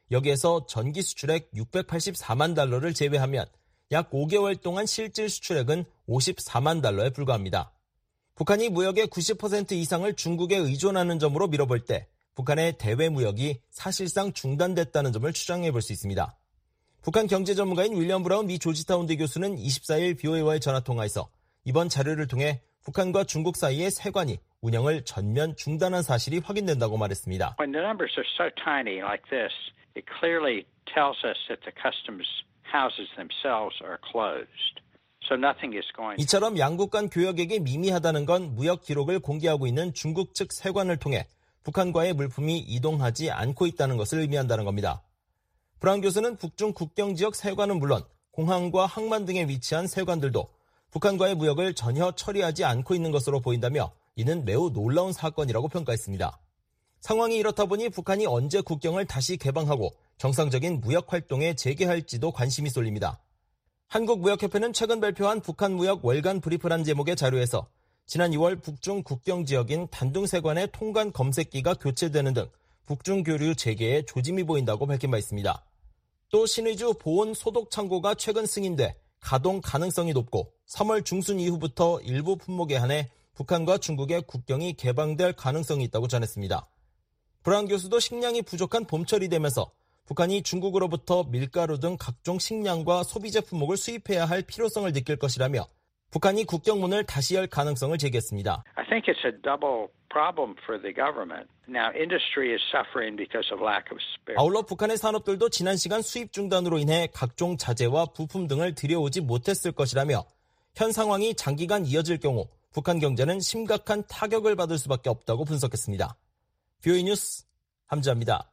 여기에서 전기 수출액 684만 달러를 제외하면 약 5개월 동안 실질 수출액은 54만 달러에 불과합니다. 북한이 무역의 90% 이상을 중국에 의존하는 점으로 밀어볼 때 북한의 대외 무역이 사실상 중단됐다는 점을 추정해 볼 수 있습니다. 북한 경제 전문가인 윌리엄 브라운 미 조지타운대 교수는 24일 BOA와의 전화통화에서 이번 자료를 통해 북한과 중국 사이의 세관이 운영을 전면 중단한 사실이 확인된다고 말했습니다. When the numbers are so tiny like this, it clearly tells us that the customs houses themselves are closed. So nothing is going. 이처럼 양국 간 교역액이 미미하다는 건 무역 기록을 공개하고 있는 중국 측 세관을 통해 북한과의 물품이 이동하지 않고 있다는 것을 의미한다는 겁니다. 브라운 교수는 북중 국경지역 세관은 물론 공항과 항만 등에 위치한 세관들도 북한과의 무역을 전혀 처리하지 않고 있는 것으로 보인다며 이는 매우 놀라운 사건이라고 평가했습니다. 상황이 이렇다 보니 북한이 언제 국경을 다시 개방하고 정상적인 무역 활동에 재개할지도 관심이 쏠립니다. 한국무역협회는 최근 발표한 북한 무역 월간 브리프란 제목의 자료에서 지난 2월 북중 국경지역인 단둥세관의 통관 검색기가 교체되는 등 북중 교류 재개에 조짐이 보인다고 밝힌 바 있습니다. 또 신의주 보온 소독 창고가 최근 승인돼 가동 가능성이 높고 3월 중순 이후부터 일부 품목에 한해 북한과 중국의 국경이 개방될 가능성이 있다고 전했습니다. 브라운 교수도 식량이 부족한 봄철이 되면서 북한이 중국으로부터 밀가루 등 각종 식량과 소비재 품목을 수입해야 할 필요성을 느낄 것이라며 북한이 국경문을 다시 열 가능성을 제기했습니다. I think it's a double problem for the government. Now industry is suffering because of lack of spare. 아울러 북한의 산업들도 지난 시간 수입 중단으로 인해 각종 자재와 부품 등을 들여오지 못했을 것이라며 현 상황이 장기간 이어질 경우 북한 경제는 심각한 타격을 받을 수밖에 없다고 분석했습니다. BOA 뉴스 함지아입니다.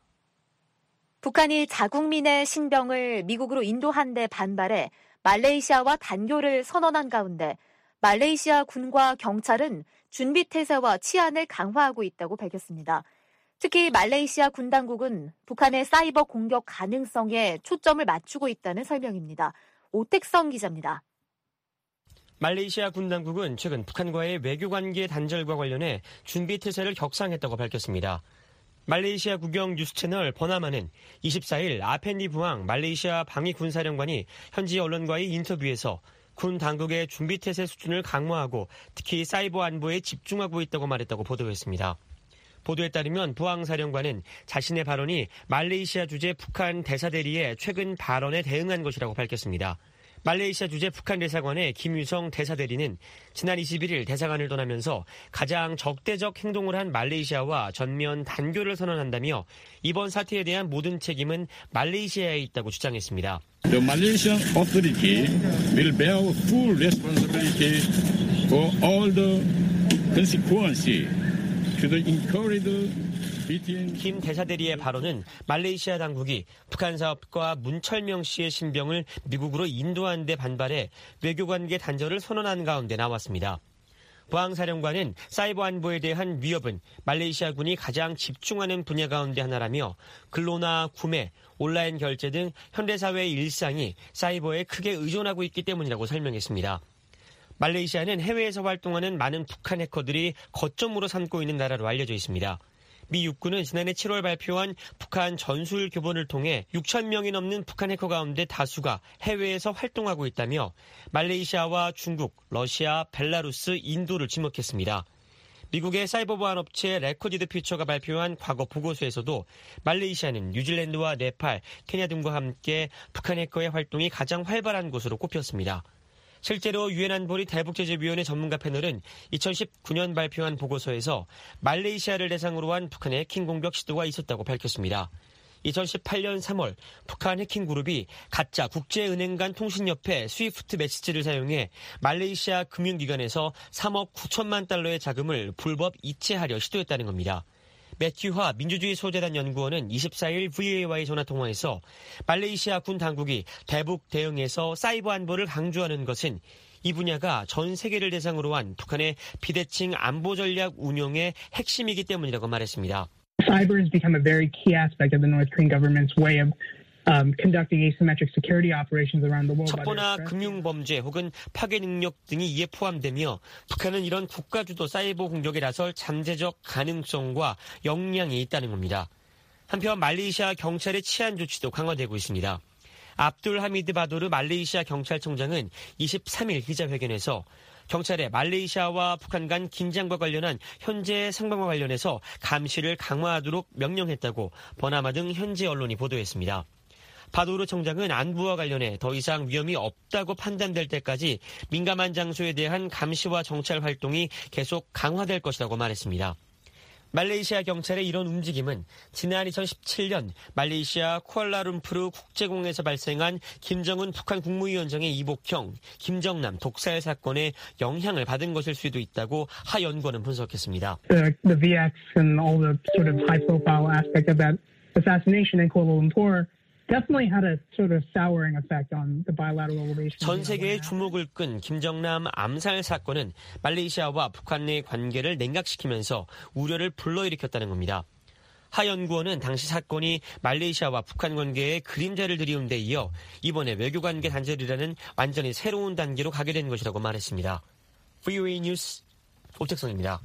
북한이 자국민의 신병을 미국으로 인도한 데 반발해 말레이시아와 단교를 선언한 가운데 말레이시아 군과 경찰은 준비태세와 치안을 강화하고 있다고 밝혔습니다. 특히 말레이시아 군 당국은 북한의 사이버 공격 가능성에 초점을 맞추고 있다는 설명입니다. 오택성 기자입니다. 말레이시아 군 당국은 최근 북한과의 외교관계 단절과 관련해 준비태세를 격상했다고 밝혔습니다. 말레이시아 국영 뉴스 채널 버나마는 24일 아펜디 부앙 말레이시아 방위군사령관이 현지 언론과의 인터뷰에서 군 당국의 준비태세 수준을 강화하고 특히 사이버 안보에 집중하고 있다고 말했다고 보도했습니다. 보도에 따르면 부앙 사령관은 자신의 발언이 말레이시아 주재 북한 대사대리의 최근 발언에 대응한 것이라고 밝혔습니다. 말레이시아 주재 북한 대사관의 김유성 대사대리는 지난 21일 대사관을 떠나면서 가장 적대적 행동을 한 말레이시아와 전면 단교를 선언한다며 이번 사태에 대한 모든 책임은 말레이시아에 있다고 주장했습니다. The Malaysian authority will bear full responsibility for all the consequences to the incurred. 김 대사대리의 발언은 말레이시아 당국이 북한 사업가 문철명 씨의 신병을 미국으로 인도한 데 반발해 외교관계 단절을 선언한 가운데 나왔습니다. 부앙 사령관은 사이버 안보에 대한 위협은 말레이시아 군이 가장 집중하는 분야 가운데 하나라며 근로나 구매, 온라인 결제 등 현대사회의 일상이 사이버에 크게 의존하고 있기 때문이라고 설명했습니다. 말레이시아는 해외에서 활동하는 많은 북한 해커들이 거점으로 삼고 있는 나라로 알려져 있습니다. 미 육군은 지난해 7월 발표한 북한 전술 교본을 통해 6천 명이 넘는 북한 해커 가운데 다수가 해외에서 활동하고 있다며 말레이시아와 중국, 러시아, 벨라루스, 인도를 지목했습니다. 미국의 사이버 보안 업체 레코디드 퓨처가 발표한 과거 보고서에서도 말레이시아는 뉴질랜드와 네팔, 케냐 등과 함께 북한 해커의 활동이 가장 활발한 곳으로 꼽혔습니다. 실제로 유엔 안보리 대북제재위원회 전문가 패널은 2019년 발표한 보고서에서 말레이시아를 대상으로 한 북한의 해킹 공격 시도가 있었다고 밝혔습니다. 2018년 3월 북한 해킹 그룹이 가짜 국제은행 간 통신협회 스위프트 메시지를 사용해 말레이시아 금융기관에서 3억 9천만 달러의 자금을 불법 이체하려 시도했다는 겁니다. 매튜화 민주주의 소재단 연구원은 24일 VOA와의 전화통화에서 말레이시아 군 당국이 대북 대응에서 사이버 안보를 강조하는 것은 이 분야가 전 세계를 대상으로 한 북한의 비대칭 안보 전략 운용의 핵심이기 때문이라고 말했습니다. Cyber has become a very key aspect of the North Korean government's way of conducting asymmetric security operations around the world. 첩보나 금융범죄 혹은 파괴 능력 등이 이에 포함되며 북한은 이런 국가주도 사이버 공격에 나설 잠재적 가능성과 역량이 있다는 겁니다. 한편 말레이시아 경찰의 치안 조치도 강화되고 있습니다. 압둘 하미드 바도르 말레이시아 경찰청장은 23일 기자회견에서 경찰에 말레이시아와 북한 간 긴장과 관련한 현재 상황과 관련해서 감시를 강화하도록 명령했다고 버나마 등 현지 언론이 보도했습니다. 바도르 청장은 안보와 관련해 더 이상 위험이 없다고 판단될 때까지 민감한 장소에 대한 감시와 정찰 활동이 계속 강화될 것이라고 말했습니다. 말레이시아 경찰의 이런 움직임은 지난 2017년 말레이시아 쿠알라룸푸르 국제공항에서 발생한 김정은 북한 국무위원장의 이복형 김정남 독살 사건에 영향을 받은 것일 수도 있다고 하 연구원은 분석했습니다. The VX and all the sort of high-profile aspect of that assassination in Kuala Lumpur definitely had a sort of souring effect on the bilateral relations. 전 세계의 주목을 끈 김정남 암살 사건은 말레이시아와 북한의 관계를 냉각시키면서 우려를 불러일으켰다는 겁니다. 하 연구원은 당시 사건이 말레이시아와 북한 관계에 그림자를 들이운 데 이어 이번에 외교관계 단절이라는 완전히 새로운 단계로 가게 된 것이라고 말했습니다. VOA 뉴스 오택성입니다.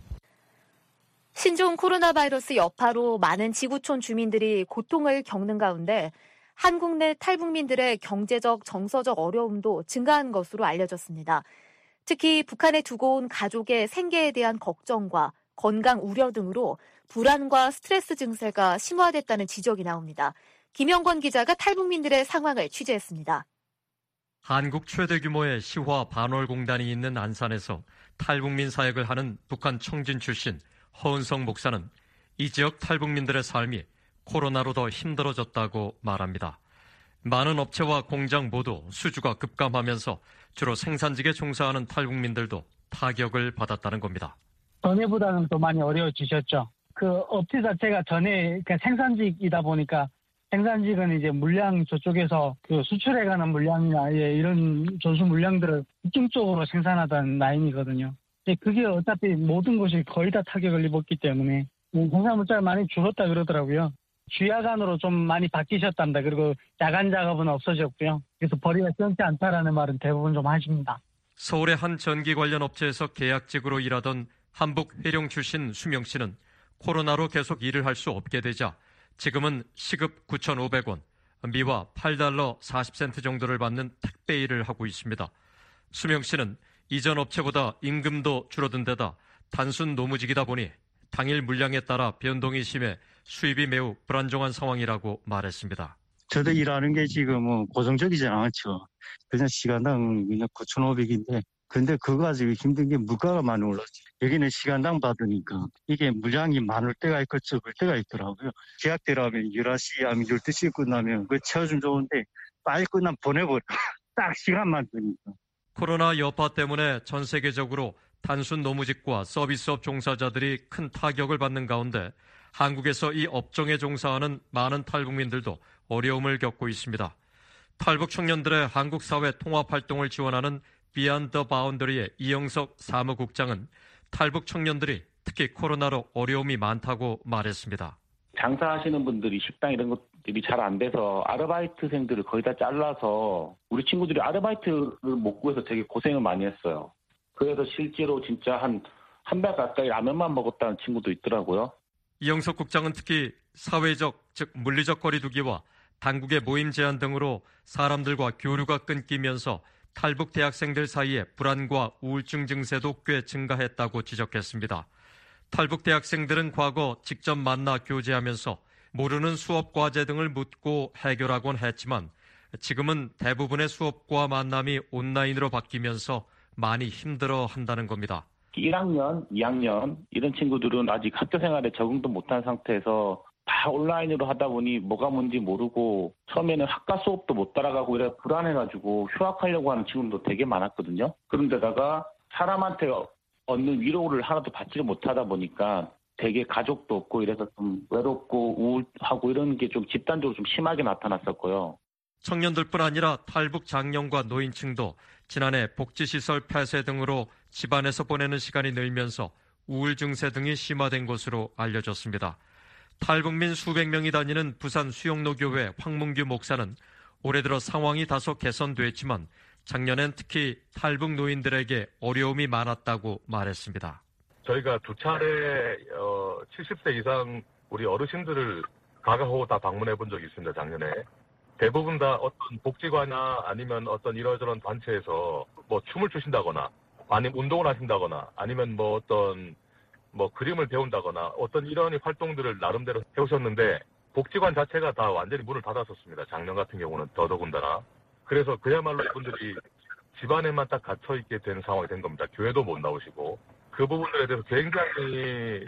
신종 코로나 바이러스 여파로 많은 지구촌 주민들이 고통을 겪는 가운데 한국 내 탈북민들의 경제적, 정서적 어려움도 증가한 것으로 알려졌습니다. 특히 북한에 두고 온 가족의 생계에 대한 걱정과 건강 우려 등으로 불안과 스트레스 증세가 심화됐다는 지적이 나옵니다. 김영권 기자가 탈북민들의 상황을 취재했습니다. 한국 최대 규모의 시화 반월공단이 있는 안산에서 탈북민 사역을 하는 북한 청진 출신 허은성 목사는 이 지역 탈북민들의 삶이 코로나로 더 힘들어졌다고 말합니다. 많은 업체와 공장 모두 수주가 급감하면서 주로 생산직에 종사하는 탈북민들도 타격을 받았다는 겁니다. 전에보다는 더 많이 어려워지셨죠. 그 업체 자체가 전에 생산직이다 보니까 생산직은 이제 물량 저쪽에서 그 수출해가는 물량이나 이런 전수 물량들을 집중적으로 생산하던 라인이거든요. 그게 어차피 모든 것이 거의 다 타격을 입었기 때문에 생산 물자가 많이 줄었다 그러더라고요. 주야간으로 좀 많이 바뀌셨답니다. 그리고 야간 작업은 없어졌고요. 그래서 벌이가 시원치 않다라는 말은 대부분 좀 하십니다. 서울의 한 전기 관련 업체에서 계약직으로 일하던 한북 회령 출신 수명 씨는 코로나로 계속 일을 할 수 없게 되자 지금은 시급 9,500원, 미화 $8 40센트 정도를 받는 택배 일을 하고 있습니다. 수명 씨는 이전 업체보다 임금도 줄어든 데다 단순 노무직이다 보니 당일 물량에 따라 변동이 심해 수입이 매우 불안정한 상황이라고 말했습니다. 저도 일하는 게 지금 고정적이지 않죠. 그냥 시간당 그냥 9,500인데 근데 그거 가지고 힘든 게 물가가 많이 올랐지. 여기는 시간당 받으니까 이게 물량이 많을 때가 있고 적을 때가 있더라고요. 계약대로하면 11시 아니면 12시에 끝나면 그거 채워주면 좋은데 빨리 끝나면 보내버려. 딱 시간만 드니까. 코로나 여파 때문에 전 세계적으로 단순 노무직과 서비스업 종사자들이 큰 타격을 받는 가운데 한국에서 이 업종에 종사하는 많은 탈북민들도 어려움을 겪고 있습니다. 탈북 청년들의 한국 사회 통합 활동을 지원하는 Beyond the Boundary의 이영석 사무국장은 탈북 청년들이 특히 코로나로 어려움이 많다고 말했습니다. 장사하시는 분들이 식당 이런 것들이 잘 안 돼서 아르바이트생들을 거의 다 잘라서 우리 친구들이 아르바이트를 못 구해서 되게 고생을 많이 했어요. 그래서 실제로 진짜 한 달 가까이 라면만 먹었다는 친구도 있더라고요. 이영석 국장은 특히 사회적, 즉 물리적 거리두기와 당국의 모임 제한 등으로 사람들과 교류가 끊기면서 탈북 대학생들 사이에 불안과 우울증 증세도 꽤 증가했다고 지적했습니다. 탈북 대학생들은 과거 직접 만나 교제하면서 모르는 수업 과제 등을 묻고 해결하곤 했지만 지금은 대부분의 수업과 만남이 온라인으로 바뀌면서 많이 힘들어한다는 겁니다. 1학년, 2학년 이런 친구들은 아직 학교 생활에 적응도 못한 상태에서 다 온라인으로 하다 보니 뭐가 뭔지 모르고 처음에는 학과 수업도 못 따라가고 이래 불안해가지고 휴학하려고 하는 친구들도 되게 많았거든요. 그런데다가 사람한테 얻는 위로를 하나도 받지를 못하다 보니까 되게 가족도 없고 이래서 좀 외롭고 우울하고 이런 게 좀 집단적으로 좀 심하게 나타났었고요. 청년들뿐 아니라 탈북 장년과 노인층도 지난해 복지시설 폐쇄 등으로 집안에서 보내는 시간이 늘면서 우울 증세 등이 심화된 것으로 알려졌습니다. 탈북민 수백 명이 다니는 부산 수영로교회 황문규 목사는 올해 들어 상황이 다소 개선됐지만 작년엔 특히 탈북 노인들에게 어려움이 많았다고 말했습니다. 저희가 두 차례 70세 이상 우리 어르신들을 가가호 다 방문해 본 적이 있습니다, 작년에. 대부분 다 어떤 복지관이나 아니면 어떤 이러저런 단체에서 뭐 춤을 추신다거나 아니면 운동을 하신다거나 아니면 뭐 어떤 뭐 그림을 배운다거나 어떤 이런 활동들을 나름대로 해오셨는데 복지관 자체가 다 완전히 문을 닫았었습니다. 작년 같은 경우는 더더군다나. 그래서 그야말로 이분들이 집안에만 딱 갇혀있게 된 상황이 된 겁니다. 교회도 못 나오시고. 그 부분들에 대해서 굉장히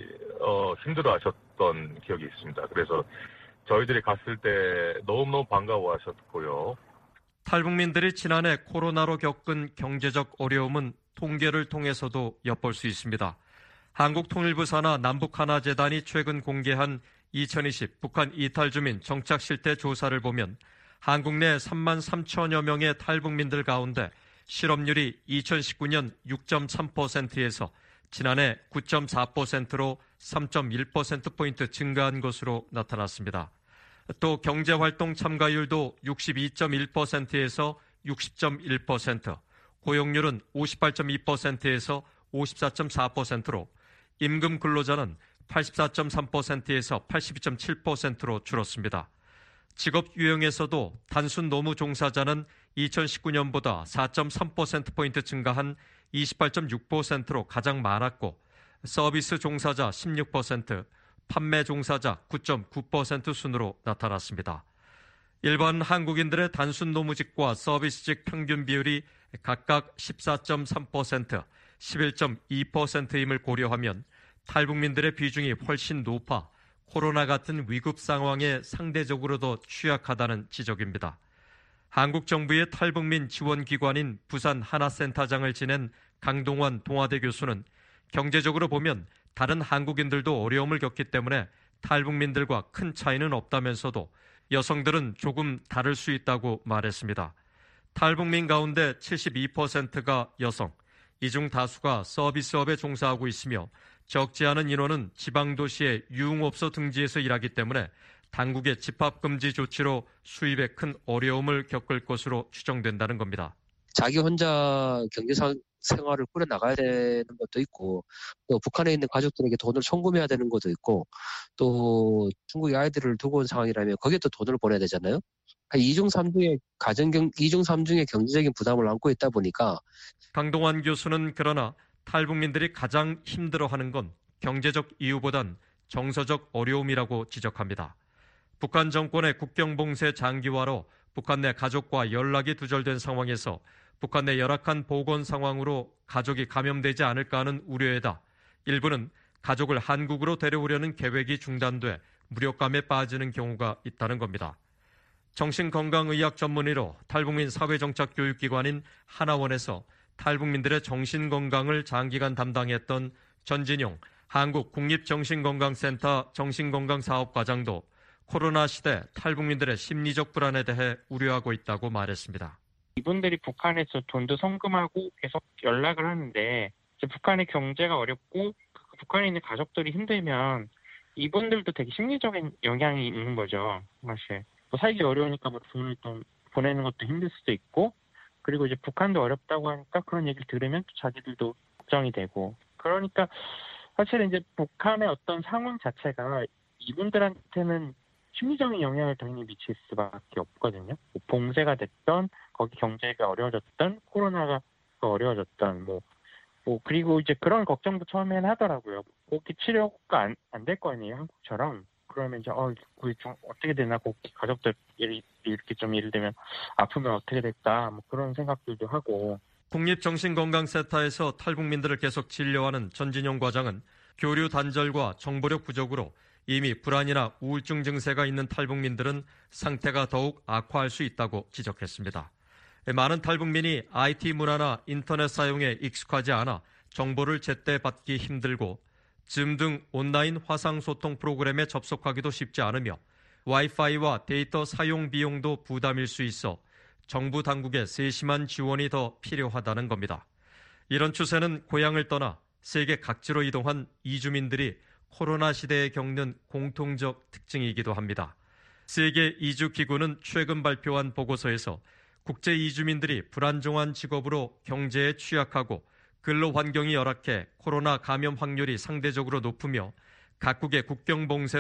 힘들어하셨던 기억이 있습니다. 그래서 저희들이 갔을 때 너무너무 반가워하셨고요. 탈북민들이 지난해 코로나로 겪은 경제적 어려움은 통계를 통해서도 엿볼 수 있습니다. 한국통일부사나 남북하나재단이 최근 공개한 2020 북한 이탈주민 정착실태 조사를 보면 한국 내 3만 3천여 명의 탈북민들 가운데 실업률이 2019년 6.3%에서 지난해 9.4%로 3.1%포인트 증가한 것으로 나타났습니다. 또 경제활동 참가율도 62.1%에서 60.1%, 고용률은 58.2%에서 54.4%로 임금 근로자는 84.3%에서 82.7%로 줄었습니다. 직업 유형에서도 단순 노무 종사자는 2019년보다 4.3%포인트 증가한 28.6%로 가장 많았고 서비스 종사자 16%, 판매 종사자 9.9% 순으로 나타났습니다. 일반 한국인들의 단순 노무직과 서비스직 평균 비율이 각각 14.3%, 11.2%임을 고려하면 탈북민들의 비중이 훨씬 높아 코로나 같은 위급 상황에 상대적으로 더 취약하다는 지적입니다. 한국 정부의 탈북민 지원기관인 부산 하나센터장을 지낸 강동원 동아대 교수는 경제적으로 보면 다른 한국인들도 어려움을 겪기 때문에 탈북민들과 큰 차이는 없다면서도 여성들은 조금 다를 수 있다고 말했습니다. 탈북민 가운데 72%가 여성, 이 중 다수가 서비스업에 종사하고 있으며 적지 않은 인원은 지방도시의 유흥업소 등지에서 일하기 때문에 당국의 집합금지 조치로 수입에 큰 어려움을 겪을 것으로 추정된다는 겁니다. 자기 혼자 경제생활을 꾸려나가야 되는 것도 있고 또 북한에 있는 가족들에게 돈을 송금해야 되는 것도 있고 또 중국의 아이들을 두고 온 상황이라면 거기에 또 돈을 보내야 되잖아요. 2중 3중의 경제적인 부담을 안고 있다 보니까 강동환 교수는 그러나 탈북민들이 가장 힘들어하는 건 경제적 이유보단 정서적 어려움이라고 지적합니다. 북한 정권의 국경봉쇄 장기화로 북한 내 가족과 연락이 두절된 상황에서 북한 내 열악한 보건 상황으로 가족이 감염되지 않을까 하는 우려에다 일부는 가족을 한국으로 데려오려는 계획이 중단돼 무력감에 빠지는 경우가 있다는 겁니다. 정신건강의학 전문의로 탈북민 사회정착교육기관인 하나원에서 탈북민들의 정신건강을 장기간 담당했던 전진용 한국국립정신건강센터 정신건강사업과장도 코로나 시대 탈북민들의 심리적 불안에 대해 우려하고 있다고 말했습니다. 이분들이 북한에서 돈도 송금하고 계속 연락을 하는데 이제 북한의 경제가 어렵고 북한에 있는 가족들이 힘들면 이분들도 되게 심리적인 영향이 있는 거죠. 사실 뭐 살기 어려우니까 뭐 돈을 좀 보내는 것도 힘들 수도 있고 그리고 이제 북한도 어렵다고 하니까 그런 얘기를 들으면 또 자기들도 걱정이 되고 그러니까 사실은 이제 북한의 어떤 상황 자체가 이분들한테는 심리적인 영향을 당연히 미칠 수밖에 없거든요. 뭐 봉쇄가 됐던 거기 경제가 어려워졌던 코로나가 어려워졌던 뭐 그리고 이제 그런 걱정도 처음에는 하더라고요. 거기 치료가 안 될 거 아니에요, 한국처럼. 그러면 이제 우리 좀 어떻게 되나 거기 가족들 이렇게 좀 예를 들면 아프면 어떻게 될까 뭐 그런 생각들도 하고. 국립정신건강센터에서 탈북민들을 계속 진료하는 전진용 과장은 교류 단절과 정보력 부족으로 이미 불안이나 우울증 증세가 있는 탈북민들은 상태가 더욱 악화할 수 있다고 지적했습니다. 많은 탈북민이 IT 문화나 인터넷 사용에 익숙하지 않아 정보를 제때 받기 힘들고 줌 등 온라인 화상소통 프로그램에 접속하기도 쉽지 않으며 와이파이와 데이터 사용 비용도 부담일 수 있어 정부 당국의 세심한 지원이 더 필요하다는 겁니다. 이런 추세는 고향을 떠나 세계 각지로 이동한 이주민들이 코로나 시대에 겪는 공통적 특징이기도 합니다. 세계 이주기구는 최근 발표한 보고서에서 국제 이주민들이 불안정한 직업으로 경제에 취약하고 근로 환경이 열악해 코로나 감염 확률이 상대적으로 높으며 각국의 국경 봉쇄로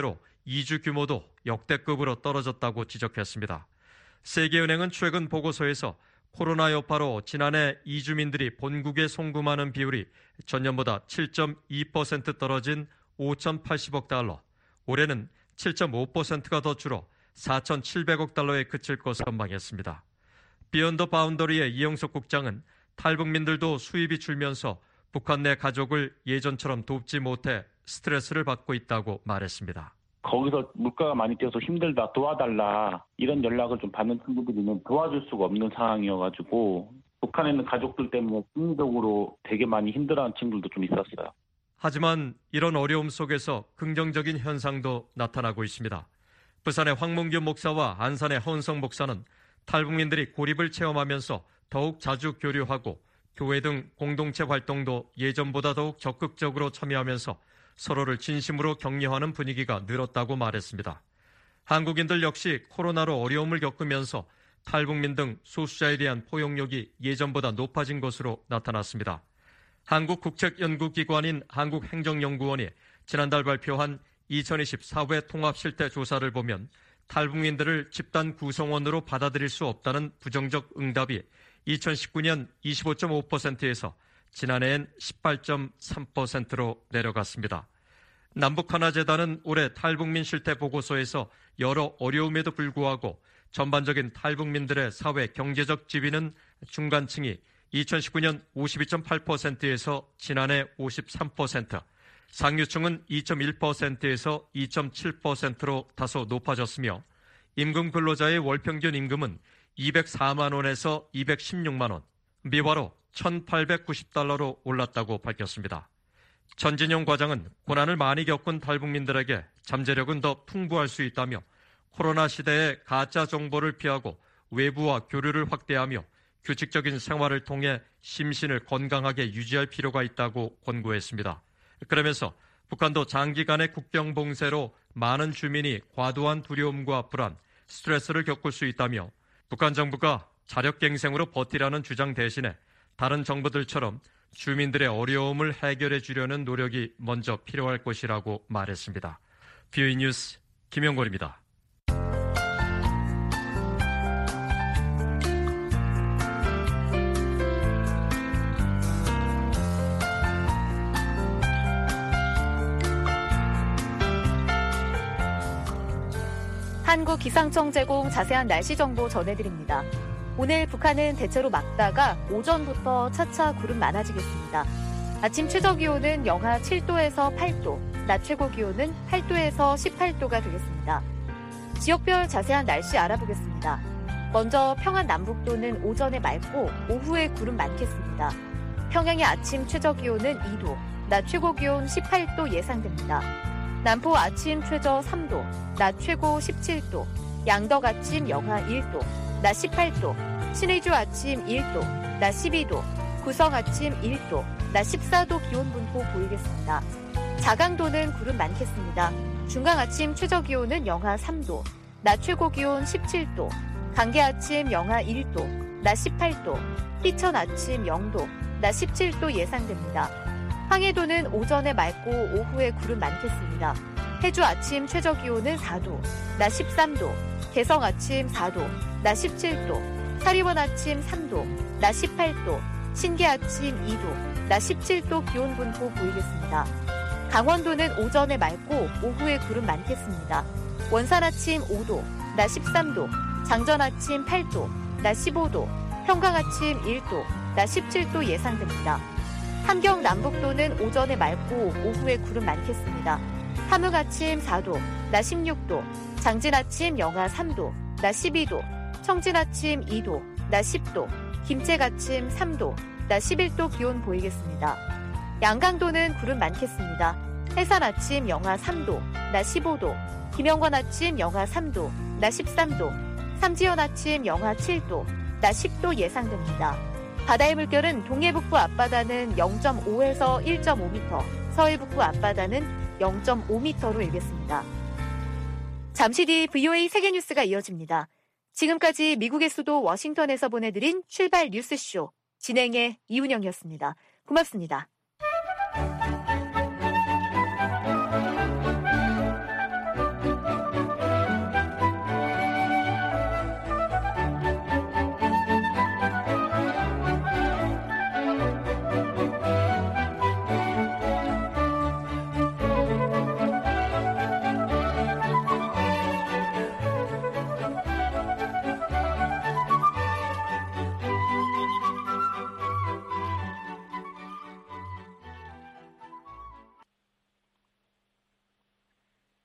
이주 규모도 역대급으로 떨어졌다고 지적했습니다. 세계은행은 최근 보고서에서 코로나 여파로 지난해 이주민들이 본국에 송금하는 비율이 전년보다 7.2% 떨어진 5,080억 달러, 올해는 7.5%가 더 줄어 4,700억 달러에 그칠 것으로 전망했습니다. 비욘드 바운더리의 이영석 국장은 탈북민들도 수입이 줄면서 북한 내 가족을 예전처럼 돕지 못해 스트레스를 받고 있다고 말했습니다. 거기서 물가가 많이 뛰어서 힘들다, 도와달라 이런 연락을 좀 받는 친구들이면 도와줄 수가 없는 상황이어가지고 북한에 있는 가족들 때문에 심리적으로 되게 많이 힘들어하는 친구들도 좀 있었어요. 하지만 이런 어려움 속에서 긍정적인 현상도 나타나고 있습니다. 부산의 황문규 목사와 안산의 허은성 목사는 탈북민들이 고립을 체험하면서 더욱 자주 교류하고 교회 등 공동체 활동도 예전보다 더욱 적극적으로 참여하면서 서로를 진심으로 격려하는 분위기가 늘었다고 말했습니다. 한국인들 역시 코로나로 어려움을 겪으면서 탈북민 등 소수자에 대한 포용력이 예전보다 높아진 것으로 나타났습니다. 한국국책연구기관인 한국행정연구원이 지난달 발표한 2020 사회 통합실태 조사를 보면 탈북민들을 집단 구성원으로 받아들일 수 없다는 부정적 응답이 2019년 25.5%에서 지난해엔 18.3%로 내려갔습니다. 남북하나재단은 올해 탈북민 실태 보고서에서 여러 어려움에도 불구하고 전반적인 탈북민들의 사회 경제적 지위는 중간층이 2019년 52.8%에서 지난해 53%, 상류층은 2.1%에서 2.7%로 다소 높아졌으며 임금 근로자의 월평균 임금은 204만 원에서 216만 원, 미화로 1,890달러로 올랐다고 밝혔습니다. 전진용 과장은 고난을 많이 겪은 탈북민들에게 잠재력은 더 풍부할 수 있다며 코로나 시대에 가짜 정보를 피하고 외부와 교류를 확대하며 규칙적인 생활을 통해 심신을 건강하게 유지할 필요가 있다고 권고했습니다. 그러면서 북한도 장기간의 국경 봉쇄로 많은 주민이 과도한 두려움과 불안, 스트레스를 겪을 수 있다며 북한 정부가 자력갱생으로 버티라는 주장 대신에 다른 정부들처럼 주민들의 어려움을 해결해 주려는 노력이 먼저 필요할 것이라고 말했습니다. VOA 뉴스 김영걸입니다. 한국기상청 제공 자세한 날씨 정보 전해드립니다. 오늘 북한은 대체로 맑다가 오전부터 차차 구름 많아지겠습니다. 아침 최저기온은 영하 7도에서 8도, 낮 최고기온은 8도에서 18도가 되겠습니다. 지역별 자세한 날씨 알아보겠습니다. 먼저 평안 남북도는 오전에 맑고 오후에 구름 많겠습니다. 평양의 아침 최저기온은 2도, 낮 최고기온 18도 예상됩니다. 남포 아침 최저 3도, 낮 최고 17도, 양덕 아침 영하 1도, 낮 18도, 신의주 아침 1도, 낮 12도, 구성 아침 1도, 낮 14도 기온 분포 보이겠습니다. 자강도는 구름 많겠습니다. 중강 아침 최저기온은 영하 3도, 낮 최고기온 17도, 강계 아침 영하 1도, 낮 18도, 희천 아침 0도, 낮 17도 예상됩니다. 황해도는 오전에 맑고 오후에 구름 많겠습니다. 해주 아침 최저기온은 4도, 낮 13도, 개성 아침 4도, 낮 17도, 사리원 아침 3도, 낮 18도, 신계 아침 2도, 낮 17도 기온 분포 보이겠습니다. 강원도는 오전에 맑고 오후에 구름 많겠습니다. 원산 아침 5도, 낮 13도, 장전 아침 8도, 낮 15도, 평강 아침 1도, 낮 17도 예상됩니다. 함경 남북도는 오전에 맑고 오후에 구름 많겠습니다. 함흥 아침 4도, 낮 16도, 장진 아침 영하 3도, 낮 12도, 청진 아침 2도, 낮 10도, 김책 아침 3도, 낮 11도 기온 보이겠습니다. 양강도는 구름 많겠습니다. 해산 아침 영하 3도, 낮 15도, 김영관 아침 영하 3도, 낮 13도, 삼지연 아침 영하 7도, 낮 10도 예상됩니다. 바다의 물결은 동해북부 앞바다는 0.5에서 1.5m, 서해북부 앞바다는 0.5m로 일겠습니다. 잠시 뒤 VOA 세계뉴스가 이어집니다. 지금까지 미국의 수도 워싱턴에서 보내드린 출발 뉴스쇼, 진행의 이운영이었습니다. 고맙습니다.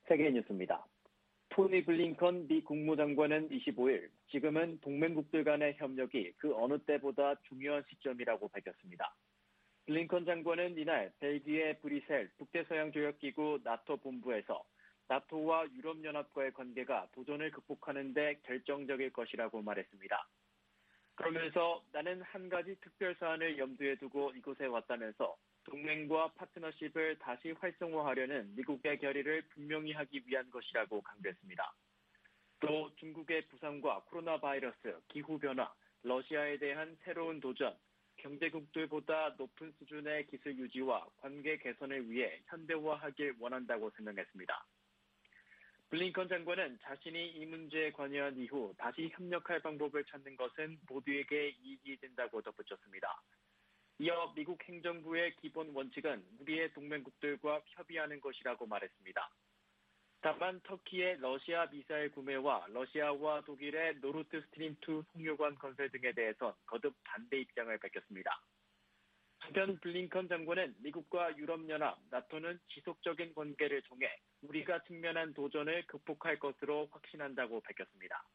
세계뉴스입니다. 토니 블링컨 미 국무장관은 25일 지금은 동맹국들 간의 협력이 그 어느 때보다 중요한 시점이라고 밝혔습니다. 블링컨 장관은 이날 벨기에 브뤼셀 북대서양조약기구 나토 본부에서 나토와 유럽연합과의 관계가 도전을 극복하는 데 결정적일 것이라고 말했습니다. 그러면서 나는 한 가지 특별 사안을 염두에 두고 이곳에 왔다면서 동맹과 파트너십을 다시 활성화하려는 미국의 결의를 분명히 하기 위한 것이라고 강조했습니다. 또 중국의 부상과 코로나 바이러스, 기후변화, 러시아에 대한 새로운 도전, 경제국들보다 높은 수준의 기술 유지와 관계 개선을 위해 현대화하길 원한다고 설명했습니다. 블링컨 장관은 자신이 이 문제에 관여한 이후 다시 협력할 방법을 찾는 것은 모두에게 이익이 된다고 덧붙였습니다. 이어 미국 행정부의 기본 원칙은 우리의 동맹국들과 협의하는 것이라고 말했습니다. 다만 터키의 러시아 미사일 구매와 러시아와 독일의 노르트 스트림 2 송유관 건설 등에 대해선 거듭 반대 입장을 밝혔습니다. 한편 블링컨 장관은 미국과 유럽연합, 나토는 지속적인 관계를 통해 우리가 직면한 도전을 극복할 것으로 확신한다고 밝혔습니다.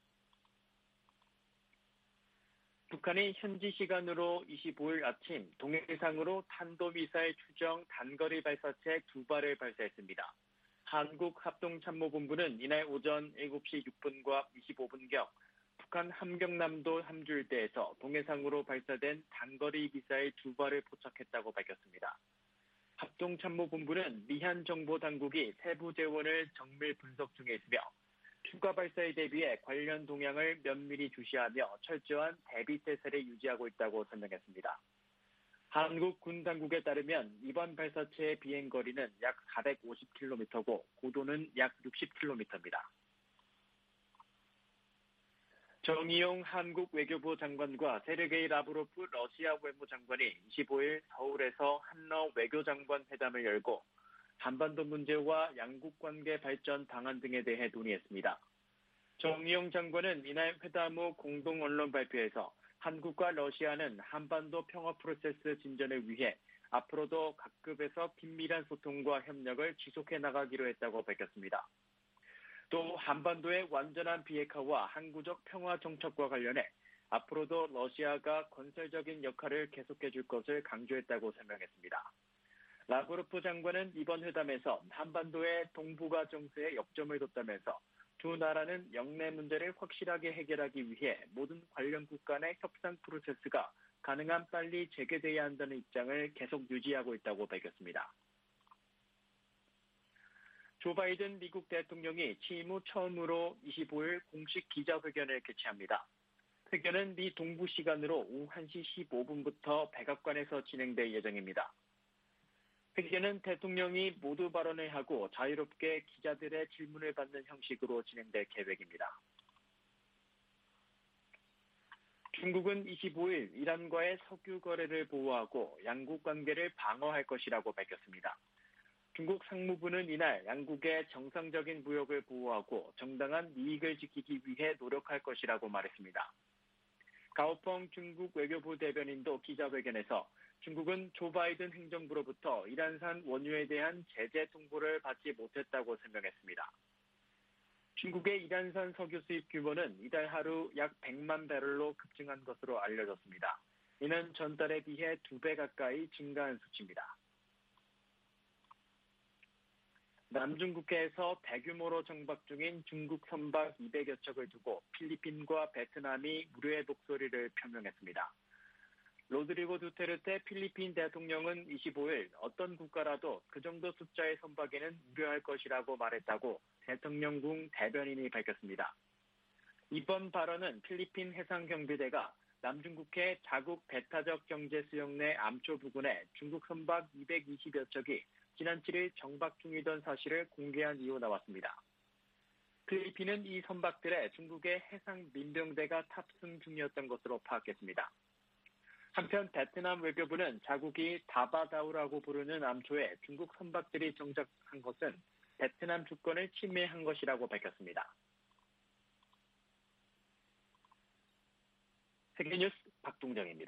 북한이 현지 시간으로 25일 아침 동해상으로 탄도미사일 추정 단거리 발사체 2발을 발사했습니다. 한국합동참모본부는 이날 오전 7시 6분과 25분경 북한 함경남도 함주 일대에서 동해상으로 발사된 단거리 미사일 2발을 포착했다고 밝혔습니다. 합동참모본부는 미한 정보당국이 세부 재원을 정밀 분석 중에 있으며 추가 발사에 대비해 관련 동향을 면밀히 주시하며 철저한 대비태세를 유지하고 있다고 설명했습니다. 한국 군 당국에 따르면 이번 발사체의 비행거리는 약 450km고 고도는 약 60km입니다. 정의용 한국 외교부 장관과 세르게이 라브로프 러시아 외무장관이 25일 서울에서 한러 외교장관 회담을 열고 한반도 문제와 양국 관계 발전 방안 등에 대해 논의했습니다. 정의용 장관은 이날 회담 후 공동 언론 발표에서 한국과 러시아는 한반도 평화 프로세스 진전을 위해 앞으로도 각급에서 긴밀한 소통과 협력을 지속해 나가기로 했다고 밝혔습니다. 또 한반도의 완전한 비핵화와 항구적 평화 정착과 관련해 앞으로도 러시아가 건설적인 역할을 계속해 줄 것을 강조했다고 설명했습니다. 라브로프 장관은 이번 회담에서 한반도의 동북아 정세에 역점을 뒀다면서 두 나라는 영내 문제를 확실하게 해결하기 위해 모든 관련국 간의 협상 프로세스가 가능한 빨리 재개돼야 한다는 입장을 계속 유지하고 있다고 밝혔습니다. 조 바이든 미국 대통령이 취임 후 처음으로 25일 공식 기자회견을 개최합니다. 회견은 미 동부 시간으로 오후 1시 15분부터 백악관에서 진행될 예정입니다. 회견은 대통령이 모두 발언을 하고 자유롭게 기자들의 질문을 받는 형식으로 진행될 계획입니다. 중국은 25일 이란과의 석유 거래를 보호하고 양국 관계를 방어할 것이라고 밝혔습니다. 중국 상무부는 이날 양국의 정상적인 무역을 보호하고 정당한 이익을 지키기 위해 노력할 것이라고 말했습니다. 가오펑 중국 외교부 대변인도 기자회견에서 중국은 조 바이든 행정부로부터 이란산 원유에 대한 제재 통보를 받지 못했다고 설명했습니다. 중국의 이란산 석유 수입 규모는 이달 하루 약 100만 배럴로 급증한 것으로 알려졌습니다. 이는 전달에 비해 2배 가까이 증가한 수치입니다. 남중국해에서 대규모로 정박 중인 중국 선박 200여 척을 두고 필리핀과 베트남이 무료의 독소리를 표명했습니다. 로드리고 두테르테 필리핀 대통령은 25일 어떤 국가라도 그 정도 숫자의 선박에는 우려할 것이라고 말했다고 대통령궁 대변인이 밝혔습니다. 이번 발언은 필리핀 해상경비대가 남중국해 자국 배타적 경제 수역 내 암초 부근에 중국 선박 220여 척이 지난 7일 정박 중이던 사실을 공개한 이후 나왔습니다. 필리핀은 이 선박들에 중국의 해상 민병대가 탑승 중이었던 것으로 파악했습니다. 한편 베트남 외교부는 자국이 다바다우라고 부르는 암초에 중국 선박들이 정착한 것은 베트남 주권을 침해한 것이라고 밝혔습니다. 세계뉴스 박동정입니다.